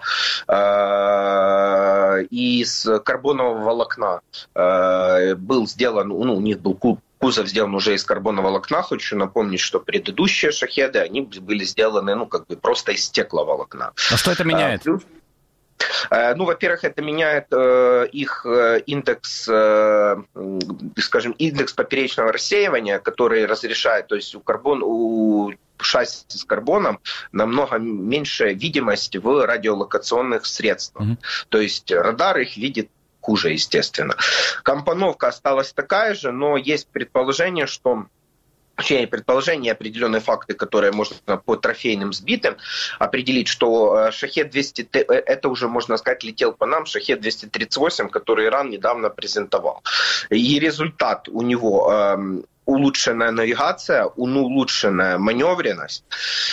Speaker 10: Э, из карбонового волокна э, был сделан, ну, у них был куб, кузов сделан уже из карбонового волокна. Хочу напомнить, что предыдущие шахеды, они были сделаны, ну, как бы просто из стекловолокна.
Speaker 1: А что это меняет?
Speaker 10: А, плюс, ну, во-первых, это меняет э, их индекс, э, скажем, индекс поперечного рассеивания, который разрешает, то есть у карбон, у шасси с карбоном намного меньшая видимость в радиолокационных средствах. Mm-hmm. То есть радар их видит хуже, естественно. Компоновка осталась такая же, но есть предположение, что Точнее, предположения, определенные факты, которые можно по трофейным сбитым определить, что Шахед двести, это уже, можно сказать, летел по нам, Шахед двести тридцать восемь, который Иран недавно презентовал. И результат у него э, улучшенная навигация, улучшенная маневренность.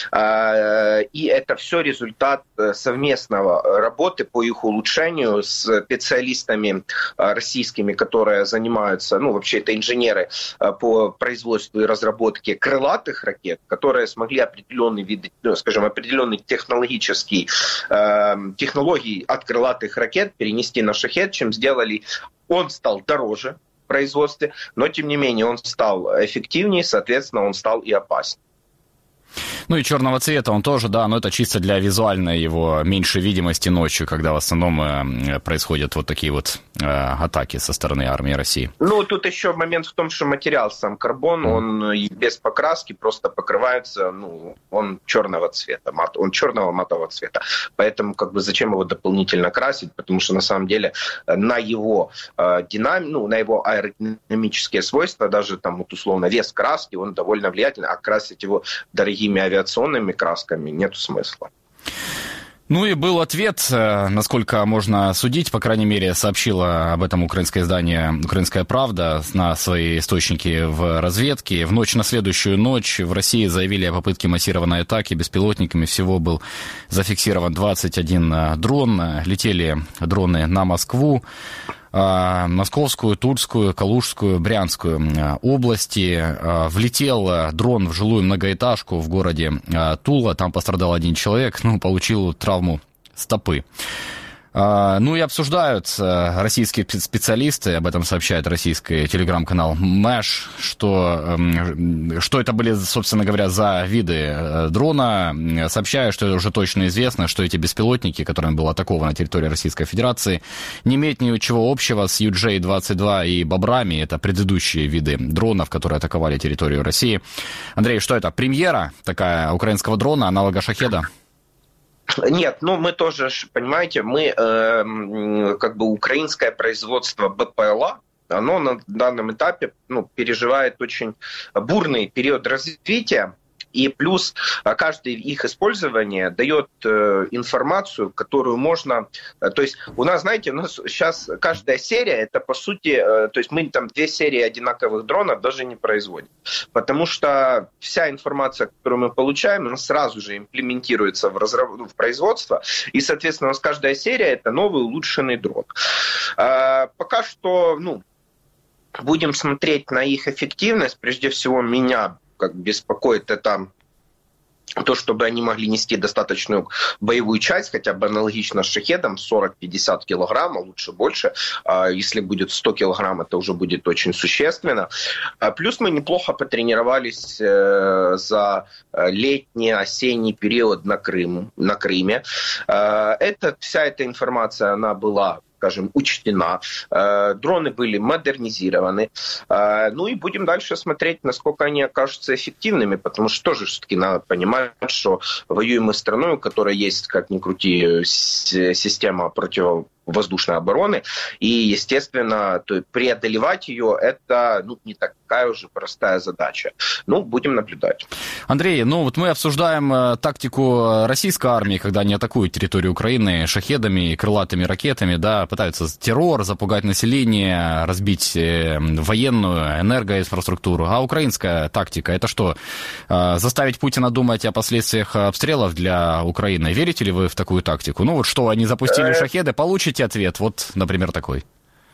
Speaker 10: Э, и это все результат совместного работы по их улучшению с специалистами российскими, которые занимаются, ну, вообще это инженеры по производству и разработке крылатых ракет, которые смогли определенный вид, ну, скажем, определенный технологический э, технологий от крылатых ракет перенести на Шахед, чем сделали. Он стал дороже в производстве, но тем не менее он стал эффективнее, соответственно, он стал и опаснее.
Speaker 1: Ну и черного цвета он тоже, да, но это чисто для визуальной его меньшей видимости ночью, когда в основном э, происходят вот такие вот э, атаки со стороны армии России.
Speaker 10: Ну, тут еще момент в том, что материал сам карбон, mm. он без покраски просто покрывается, ну, он черного цвета, мат, он черного матового цвета. Поэтому как бы зачем его дополнительно красить, потому что на самом деле на его э, динам... ну, на его аэродинамические свойства, даже там вот условно вес краски, он довольно влиятельный, а красить его дорогими авиационными красками нет смысла.
Speaker 1: Ну и был ответ, насколько можно судить, по крайней мере, сообщило об этом украинское издание «Украинская правда» на свои источники в разведке. В ночь на следующую ночь в России заявили о попытке массированной атаки беспилотниками. Всего был зафиксирован двадцать один дрон. Летели дроны на Москву, Московскую, Тульскую, Калужскую, Брянскую области. Влетел дрон в жилую многоэтажку в городе Тула. Там пострадал один человек, ну, получил травму стопы. Ну и обсуждают российские специалисты, об этом сообщает российский телеграм-канал Мэш, что, что это были, собственно говоря, за виды дрона. Сообщаю, что уже точно известно, что эти беспилотники, которыми было атаковано на территории Российской Федерации, не имеют ничего общего с ю джей двадцать два и Бобрами. Это предыдущие виды дронов, которые атаковали территорию России. Андрей, что это? Премьера такая украинского дрона, аналога Шахеда?
Speaker 10: Нет, ну мы тоже, понимаете, мы э, как бы украинское производство БПЛА, оно на данном этапе, ну, переживает очень бурный период развития. И плюс каждое их использование дает э, информацию, которую можно... Э, то есть у нас, знаете, у нас сейчас каждая серия, это по сути... Э, то есть мы там две серии одинаковых дронов даже не производим. Потому что вся информация, которую мы получаем, она сразу же имплементируется в, разраб... в производство. И, соответственно, у нас каждая серия это новый улучшенный дрон. Э, пока что, ну, будем смотреть на их эффективность. Прежде всего, меня... как беспокоит это то, чтобы они могли нести достаточную боевую часть, хотя бы аналогично с Шахедом, сорок-пятьдесят килограмм, а лучше больше. Если будет сто килограмм, это уже будет очень существенно. Плюс мы неплохо потренировались за летний, осенний период на, Крым, на Крыме. Это, вся эта информация, она была, скажем, учтена. Дроны были модернизированы. Ну и будем дальше смотреть, насколько они окажутся эффективными, потому что тоже все-таки надо понимать, что воюем мы с страной, у которой есть, как ни крути, система противовоздушной обороны, и, естественно, то преодолевать ее – это, ну, не такая уже простая задача. Ну, будем наблюдать.
Speaker 1: Андрей, ну вот мы обсуждаем э, тактику российской армии, когда они атакуют территорию Украины шахедами, крылатыми ракетами, да, пытаются террор, запугать население, разбить э, военную, энергоинфраструктуру. А украинская тактика – это что? Э, заставить Путина думать о последствиях обстрелов для Украины. Верите ли вы в такую тактику? Ну вот что, они запустили шахеды, получите ответ, вот, например, такой.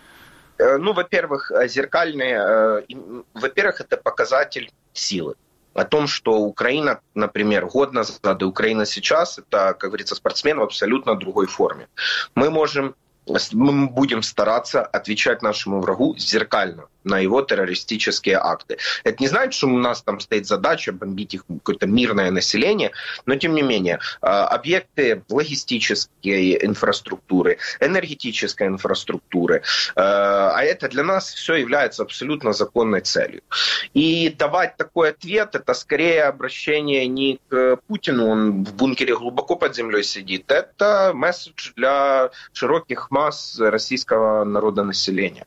Speaker 10: Ну, во-первых, зеркальные, во-первых, это показатель силы. О том, что Украина, например, год назад и Украина сейчас, это, как говорится, спортсмен в абсолютно другой форме. Мы можем, мы будем стараться отвечать нашему врагу зеркально на его террористические акты. Это не значит, что у нас там стоит задача бомбить их какое-то мирное население, но тем не менее объекты логистической инфраструктуры, энергетической инфраструктуры, а это для нас все является абсолютно законной целью. И давать такой ответ, это скорее обращение не к Путину, он в бункере глубоко под землей сидит, это месседж для широких масс российского народонаселения.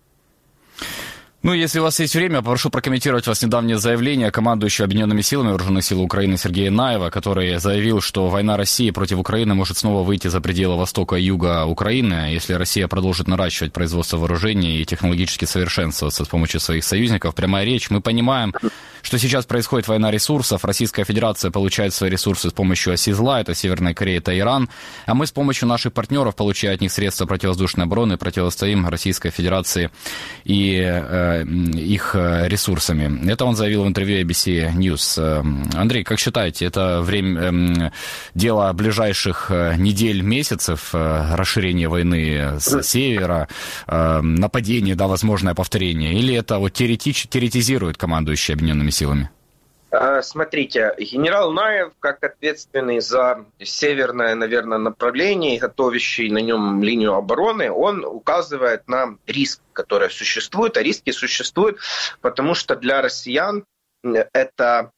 Speaker 1: Ну, если у вас есть время, попрошу прокомментировать вас недавнее заявление командующего Объединенными силами Вооруженных сил Украины Сергея Наева, который заявил, что война России против Украины может снова выйти за пределы востока и юга Украины, если Россия продолжит наращивать производство вооружений и технологически совершенствоваться с помощью своих союзников. Прямая речь. Мы понимаем, что сейчас происходит война ресурсов. Российская Федерация получает свои ресурсы с помощью оси зла, это Северная Корея, это Иран, а мы с помощью наших партнеров, получая от них средства противовоздушной обороны, противостоим Российской Федерации и э, их ресурсами. Это он заявил в интервью эй би си News. Андрей, как считаете, это время, дело ближайших недель, месяцев, расширение войны с севера, нападение, да, возможное повторение, или это вот теоретич, теоретизирует командующий Объединенными силами?
Speaker 10: Смотрите, генерал Наев, как ответственный за северное, наверное, направление, готовящий на нем линию обороны, он указывает на риск, который существует. А риски существуют, потому что для россиян это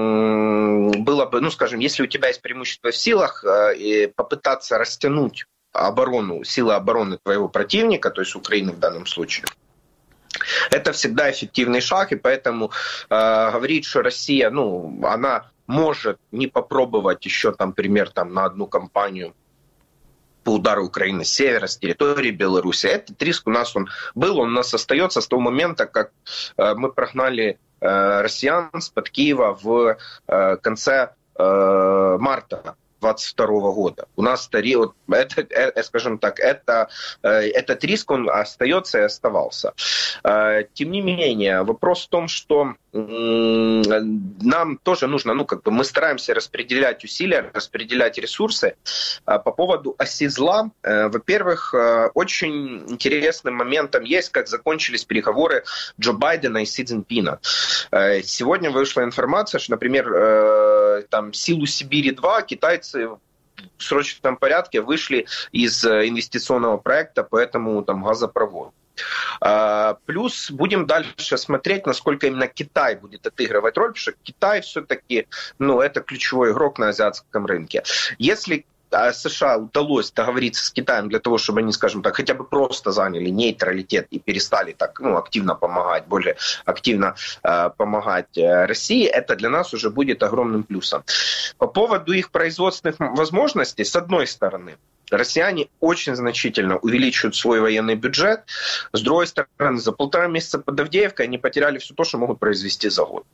Speaker 10: было бы, ну, скажем, если у тебя есть преимущество в силах, попытаться растянуть оборону, силы обороны твоего противника, то есть Украины в данном случае, это всегда эффективный шаг, и поэтому э, говорить, что Россия, ну, она может не попробовать еще, там, например, там, на одну кампанию по удару Украины с севера, с территории Беларуси. Этот риск у нас он был, он у нас остается с того момента, как э, мы прогнали э, россиян с-под Киева в э, конце э, марта двадцать второго года. У нас, вот, это, скажем так, это, этот риск, он остается и оставался. Тем не менее, вопрос в том, что нам тоже нужно, ну, как бы мы стараемся распределять усилия, распределять ресурсы. По поводу оси зла, во-первых, очень интересным моментом есть, как закончились переговоры Джо Байдена и Си Цзиньпина. Сегодня вышла информация, что, например, там «Силу Сибири-два» китайцы в срочном порядке вышли из инвестиционного проекта по этому там газопроводу. Плюс будем дальше смотреть, насколько именно Китай будет отыгрывать роль, потому что Китай все-таки, ну, это ключевой игрок на азиатском рынке. Если США удалось договориться с Китаем для того, чтобы они, скажем так, хотя бы просто заняли нейтралитет и перестали так, ну, активно помогать, более активно э, помогать э, России, это для нас уже будет огромным плюсом. По поводу их производственных возможностей, с одной стороны, россияне очень значительно увеличивают свой военный бюджет, с другой стороны, за полтора месяца под Авдеевкой они потеряли все то, что могут произвести за год.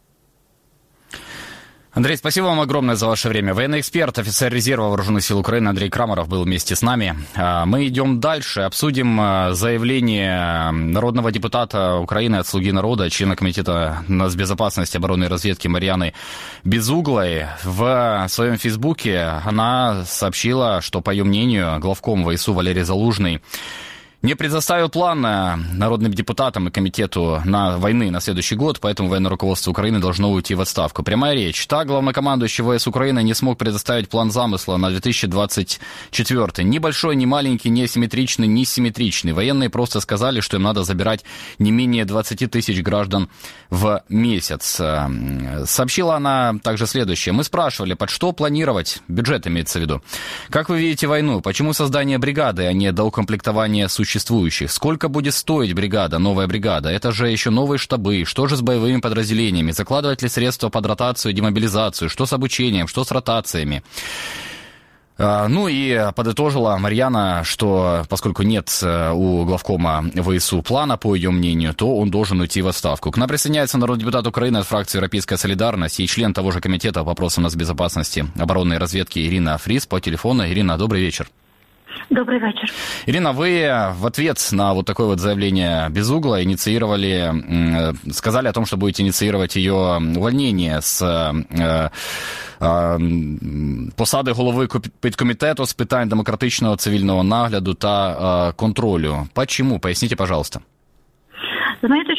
Speaker 1: Андрей, спасибо вам огромное за ваше время. Военный эксперт, офицер резерва Вооруженных сил Украины Андрей Крамаров был вместе с нами. Мы идем дальше, обсудим заявление народного депутата Украины от «Слуги народа», члена комитета нацбезопасности, обороны и разведки Марьяны Безуглой. В своем фейсбуке она сообщила, что, по ее мнению, главком ВСУ Валерий Залужный не предоставил план народным депутатам и комитету на войны на следующий год, поэтому военное руководство Украины должно уйти в отставку. Прямая речь. Так, главнокомандующий ВС Украины не смог предоставить план замысла на две тысячи двадцать четвёртый. Ни большой, ни маленький, ни асимметричный, ни симметричный. Военные просто сказали, что им надо забирать не менее двадцать тысяч граждан в месяц. Сообщила она также следующее. Мы спрашивали, под что планировать, бюджет имеется в виду. Как вы видите войну? Почему создание бригады, а не доукомплектование существующих? существующих. Сколько будет стоить бригада, новая бригада? Это же еще новые штабы. Что же с боевыми подразделениями? Закладывать ли средства под ротацию и демобилизацию? Что с обучением? Что с ротациями? Ну и подытожила Марьяна, что поскольку нет у главкома ВСУ плана, по ее мнению, то он должен уйти в отставку. К нам присоединяется народный депутат Украины от фракции «Европейская солидарность» и член того же комитета по вопросам нацбезопасности, оборонной и разведки Ирина Фрис по телефону. Ирина, добрый вечер.
Speaker 11: Добрый вечер.
Speaker 1: Ирина, вы в ответ на вот такое вот заявление Безугла инициировали, сказали о том, что будете инициировать ее увольнение с э, э, посади голови підкомітету з питань демократичного цивільного нагляду та э, контролю. Почему? Поясните, пожалуйста.
Speaker 11: Знаете,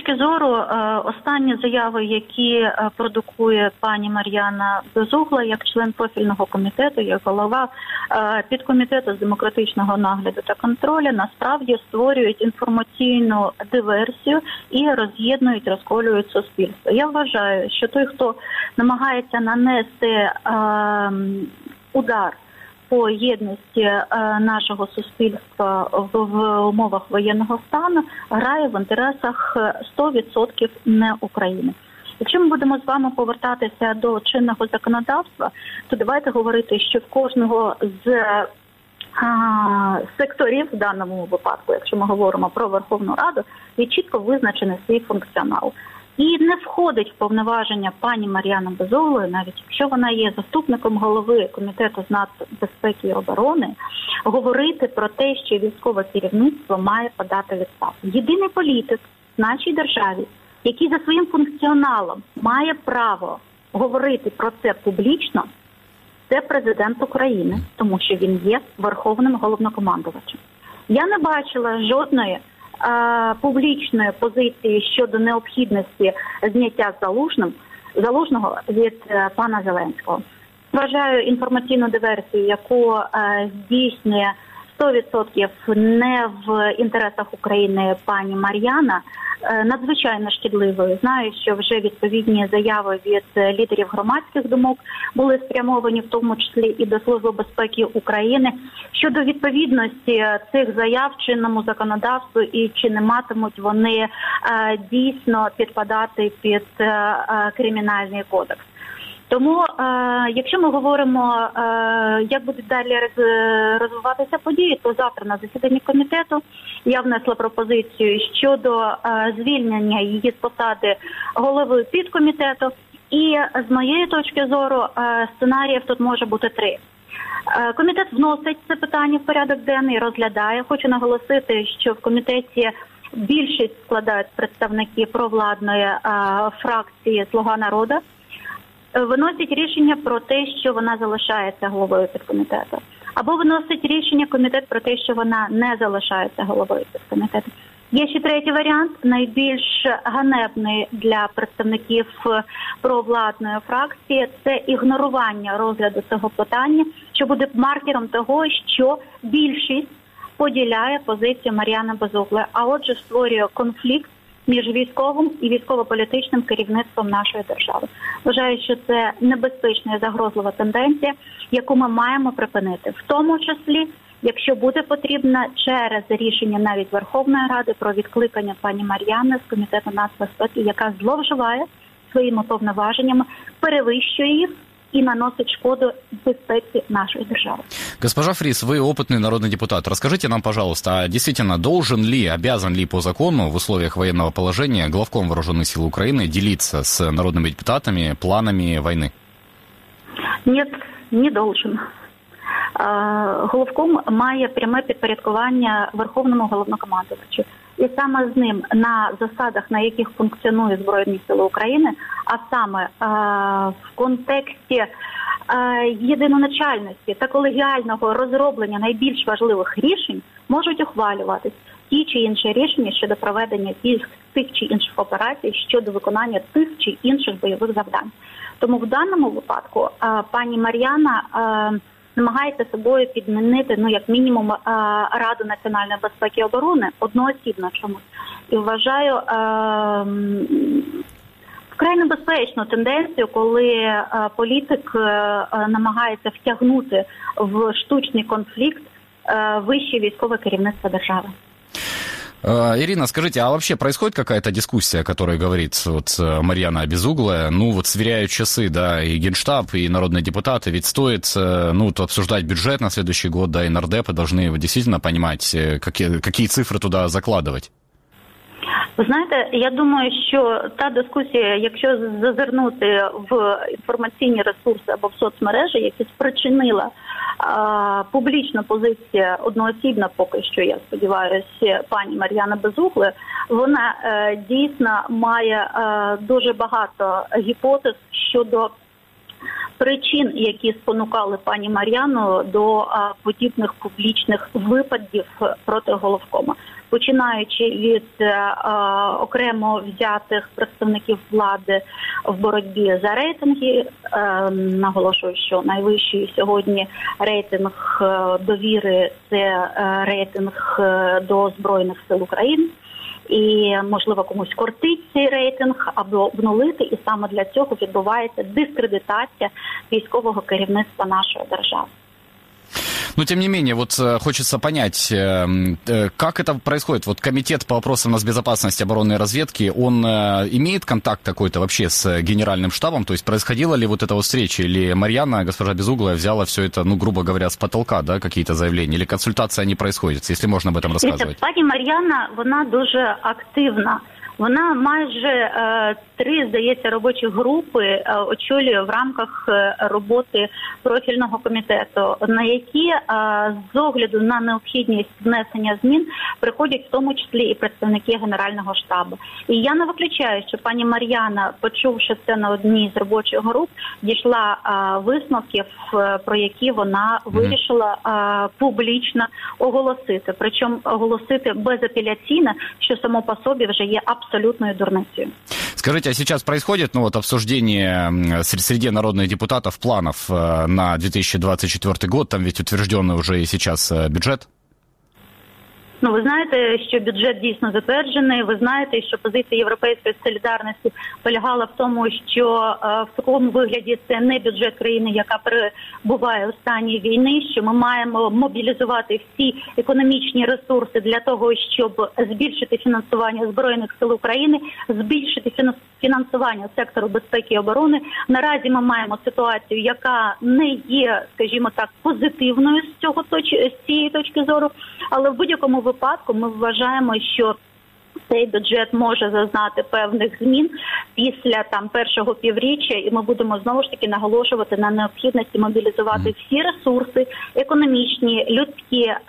Speaker 11: точки зору, останні заяви, які продукує пані Мар'яна Безугла, як член профільного комітету, як голова підкомітету з демократичного нагляду та контролю, насправді створюють інформаційну диверсію і роз'єднують, розколюють суспільство. Я вважаю, що той, хто намагається нанести удар по єдності е, нашого суспільства в, в умовах воєнного стану, грає в інтересах сто відсотків не України. Якщо ми будемо з вами повертатися до чинного законодавства, то давайте говорити, що в кожного з а, секторів в даному випадку, якщо ми говоримо про Верховну Раду, є чітко визначений свій функціонал. І не входить в повноваження пані Мар'яни Безуглої, навіть якщо вона є заступником голови Комітету з нацбезпеки і оборони, говорити про те, що військове керівництво має подати відставку. Єдиний політик в нашій державі, який за своїм функціоналом має право говорити про це публічно, це президент України, тому що він є верховним головнокомандувачем. Я не бачила жодної публічної позиції щодо необхідності зняття Залужним, Залужного від е, пана Зеленського. Вважаю інформаційну диверсію, яку е, здійснює сто відсотків не в інтересах України пані Мар'яна, е, надзвичайно шкідливою. Знаю, що вже відповідні заяви від лідерів громадських думок були спрямовані, в тому числі і до Служби безпеки України, щодо відповідності цих заяв чинному законодавству і чи не матимуть вони е, дійсно підпадати під е, е, кримінальний кодекс. Тому, е, якщо ми говоримо, е, як будуть далі розвиватися події, то завтра на засіданні комітету я внесла пропозицію щодо е, звільнення її з посади голови підкомітету. І з моєї точки зору е, сценаріїв тут може бути три. Е, комітет вносить це питання в порядок денний, розглядає. Хочу наголосити, що в комітеті більшість складають представники провладної е, фракції «Слуга народу». Виносить рішення про те, що вона залишається головою підкомітету. Або виносить рішення комітет про те, що вона не залишається головою підкомітету. Є ще третій варіант, найбільш ганебний для представників провладної фракції – це ігнорування розгляду цього питання, що буде маркером того, що більшість поділяє позицію Мар'яни Безуглої, а отже створює конфлікт між військовим і військово-політичним керівництвом нашої держави. Вважаю, що це небезпечна і загрозлива тенденція, яку ми маємо припинити. В тому числі, якщо буде потрібно, через рішення навіть Верховної Ради про відкликання пані Мар'яни з Комітету нацбезпеки, яка зловживає своїми повноваженнями, перевищує їх и наносит шкоду безопасности нашей державы.
Speaker 1: Госпожа Фрис, вы опытный народный депутат. Расскажите нам, пожалуйста, а действительно должен ли, обязан ли по закону в условиях военного положения главком Вооруженных сил Украины делиться с народными депутатами планами войны?
Speaker 11: Нет, не должен. Головком має пряме підпорядкування Верховному головнокомандувачу. І саме з ним на засадах, на яких функціонує Збройні Сили України, а саме в контексті єдиноначальності та колегіального розроблення найбільш важливих рішень, можуть ухвалюватись ті чи інші рішення щодо проведення тих, тих чи інших операцій, щодо виконання тих чи інших бойових завдань. Тому в даному випадку пані Мар'яна намагається собою підмінити, ну, як мінімум, Раду національної безпеки і оборони одноосібно чомусь. І вважаю е, вкрай небезпечну тенденцію, коли е, політик е, намагається втягнути в штучний конфлікт е, вище військове керівництво держави.
Speaker 1: Ирина, скажите, а вообще происходит какая-то дискуссия, которая говорит вот Марьяна Безуглая, ну вот сверяют часы, да, и Генштаб, и народные депутаты, ведь стоит, ну, вот обсуждать бюджет на следующий год, да, и нардепы должны действительно понимать, какие, какие цифры туда закладывать?
Speaker 11: Ви знаєте, я думаю, що та дискусія, якщо зазирнути в інформаційні ресурси або в соцмережі, які спричинила а, публічна позиція одноосібна, поки що, я сподіваюся, пані Мар'яна Безугли, вона а, дійсно має а, дуже багато гіпотез щодо причин, які спонукали пані Мар'яну до а, подібних публічних випадів проти головкома. Починаючи від е, окремо взятих представників влади в боротьбі за рейтинги, е, наголошую, що найвищий сьогодні рейтинг е, довіри – це е, рейтинг е, до Збройних сил України. І, можливо, комусь кортить цей рейтинг або обнулити, і саме для цього відбувається дискредитація військового керівництва нашої держави.
Speaker 1: Но, тем не менее, вот э, хочется понять, э, э, как это происходит. Вот комитет по вопросам нацбезопасности, обороны и разведки, он э, имеет контакт какой-то вообще с генеральным штабом? То есть происходила ли вот эта вот встреча? Или Марьяна, госпожа Безуглая, взяла все это, ну, грубо говоря, с потолка, да, какие-то заявления? Или консультация не происходит? Если можно об этом рассказывать.
Speaker 11: Пані Мар'яна, вона дуже активна. Вона майже е, три, здається, робочі групи е, очолює в рамках е, роботи профільного комітету, на які е, з огляду на необхідність внесення змін приходять в тому числі і представники Генерального штабу. І я не виключаю, що пані Мар'яна, почувши це на одній з робочих груп, дійшла е, висновків, е, про які вона вирішила е, публічно оголосити. Причому оголосити безапеляційно, що само по собі вже є абсолютно абсолютную дурностью.
Speaker 1: Скажите, а сейчас происходит ну, вот, обсуждение среди народных депутатов планов на две тысячи двадцать четвёртый год? Там ведь утвержденный уже и сейчас бюджет.
Speaker 11: Ну, ви знаєте, що бюджет дійсно затверджений, ви знаєте, що позиція Європейської солідарності полягала в тому, що е, в такому вигляді це не бюджет країни, яка перебуває у стані війни, що ми маємо мобілізувати всі економічні ресурси для того, щоб збільшити фінансування Збройних сил України, збільшити фінансування сектору безпеки і оборони. Наразі ми маємо ситуацію, яка не є, скажімо так, позитивною з цього точ... з цієї точки зору, але в будь-якому випадку ми вважаємо, що цей бюджет може зазнати певних змін після там першого півріччя, і ми будемо знову ж таки наголошувати на необхідності мобілізувати всі ресурси економічні, людські, е-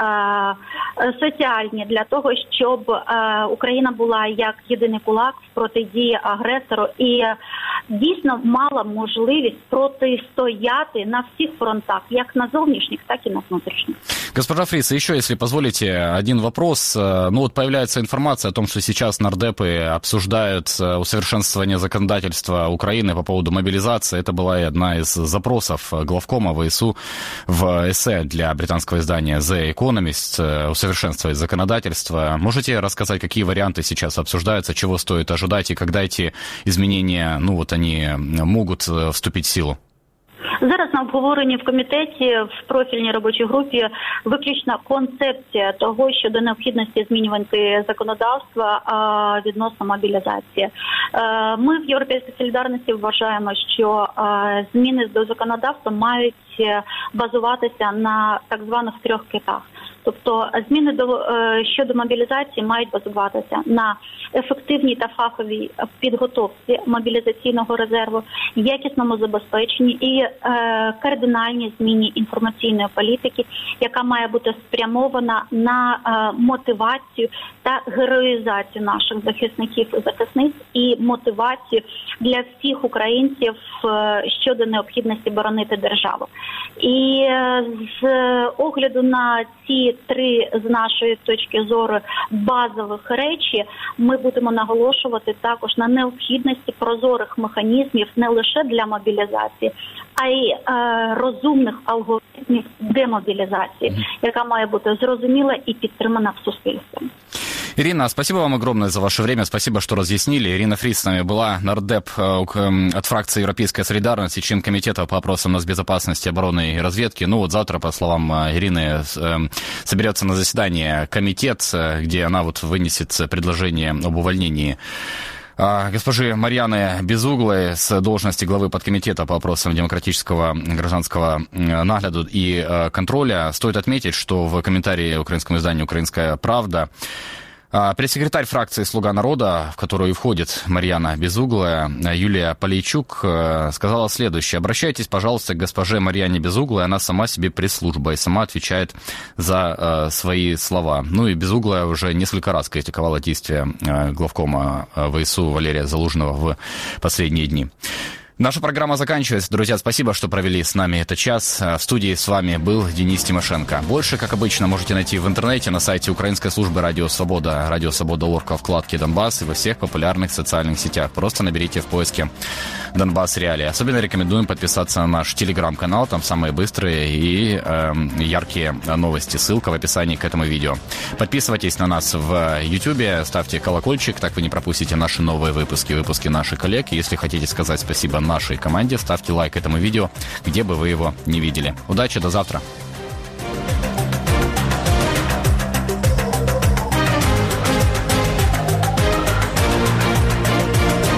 Speaker 11: соціальні для того, щоб е- Україна була як єдиний кулак в протидії агресору і дійсно мала можливість протистояти на всіх фронтах, як на зовнішніх, так и на внутренних.
Speaker 1: Госпожа Фрис, еще, если позволите, один вопрос. Ну вот появляется информация о том, что сейчас нардепы обсуждают усовершенствование законодательства Украины по поводу мобилизации. Это была одна из запросов главкома ВСУ в эссе для британского издания The Economist, усовершенствовать законодательство. Можете рассказать, какие варианты сейчас обсуждаются, чего стоит ожидать и когда эти изменения, ну вот они могут вступить в силу?
Speaker 11: Зараз на обговоренні в комітеті, в профільній робочій групі, виключна концепція того, щодо необхідності змінювати законодавство відносно мобілізації. Ми в Європейській солідарності вважаємо, що зміни до законодавства мають базуватися на так званих трьох китах. Тобто зміни до, щодо мобілізації мають базуватися на ефективній та фаховій підготовці мобілізаційного резерву, якісному забезпеченні і е, кардинальній зміні інформаційної політики, яка має бути спрямована на е, мотивацію та героїзацію наших захисників і захисниць і мотивацію для всіх українців е, щодо необхідності боронити державу. І е, з огляду на ці три, з нашої точки зору, базових речі, ми будемо наголошувати також на необхідності прозорих механізмів не лише для мобілізації, а й е, розумних алгоритмів демобілізації, mm-hmm. яка має бути зрозуміла і підтримана в суспільстві.
Speaker 1: Ирина, спасибо вам огромное за ваше время, спасибо, что разъяснили. Ирина Фрис с нами была, нардеп от фракции Европейская солидарность, член комитета по вопросам нацбезопасности, обороны и разведки. Ну вот завтра, по словам Ирины, соберется на заседание комитет, где она вот вынесет предложение об увольнении госпожи Марьяны Безуглой с должности главы подкомитета по вопросам демократического гражданского нагляду и контроля. Стоит отметить, что в комментарии украинскому изданию «Украинская правда» пресс-секретарь фракции «Слуга народа», в которую и входит Марьяна Безуглая, Юлия Полейчук, сказала следующее. Обращайтесь, пожалуйста, к госпоже Марьяне Безуглой, она сама себе пресс-служба и сама отвечает за э, свои слова. Ну и Безуглая уже несколько раз критиковала действия э, главкома ВСУ Валерия Залужного в последние дни. Наша программа заканчивается. Друзья, спасибо, что провели с нами этот час. В студии с вами был Денис Тимошенко. Больше, как обычно, можете найти в интернете на сайте Украинской службы Радио Свобода, Радио Свобода точка орг во вкладке «Донбасс» и во всех популярных социальных сетях. Просто наберите в поиске «Донбасс Реалии». Особенно рекомендуем подписаться на наш телеграм-канал. Там самые быстрые и э, яркие новости. Ссылка в описании к этому видео. Подписывайтесь на нас в Ютубе, ставьте колокольчик, так вы не пропустите наши новые выпуски, выпуски наших коллег. Если хотите сказать спасибо нашей команде, ставьте лайк этому видео, где бы вы его не видели. Удачи, до завтра.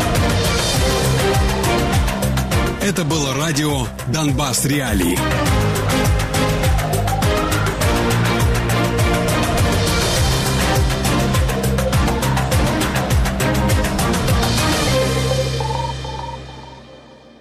Speaker 12: Это было радио «Донбасс Реалии».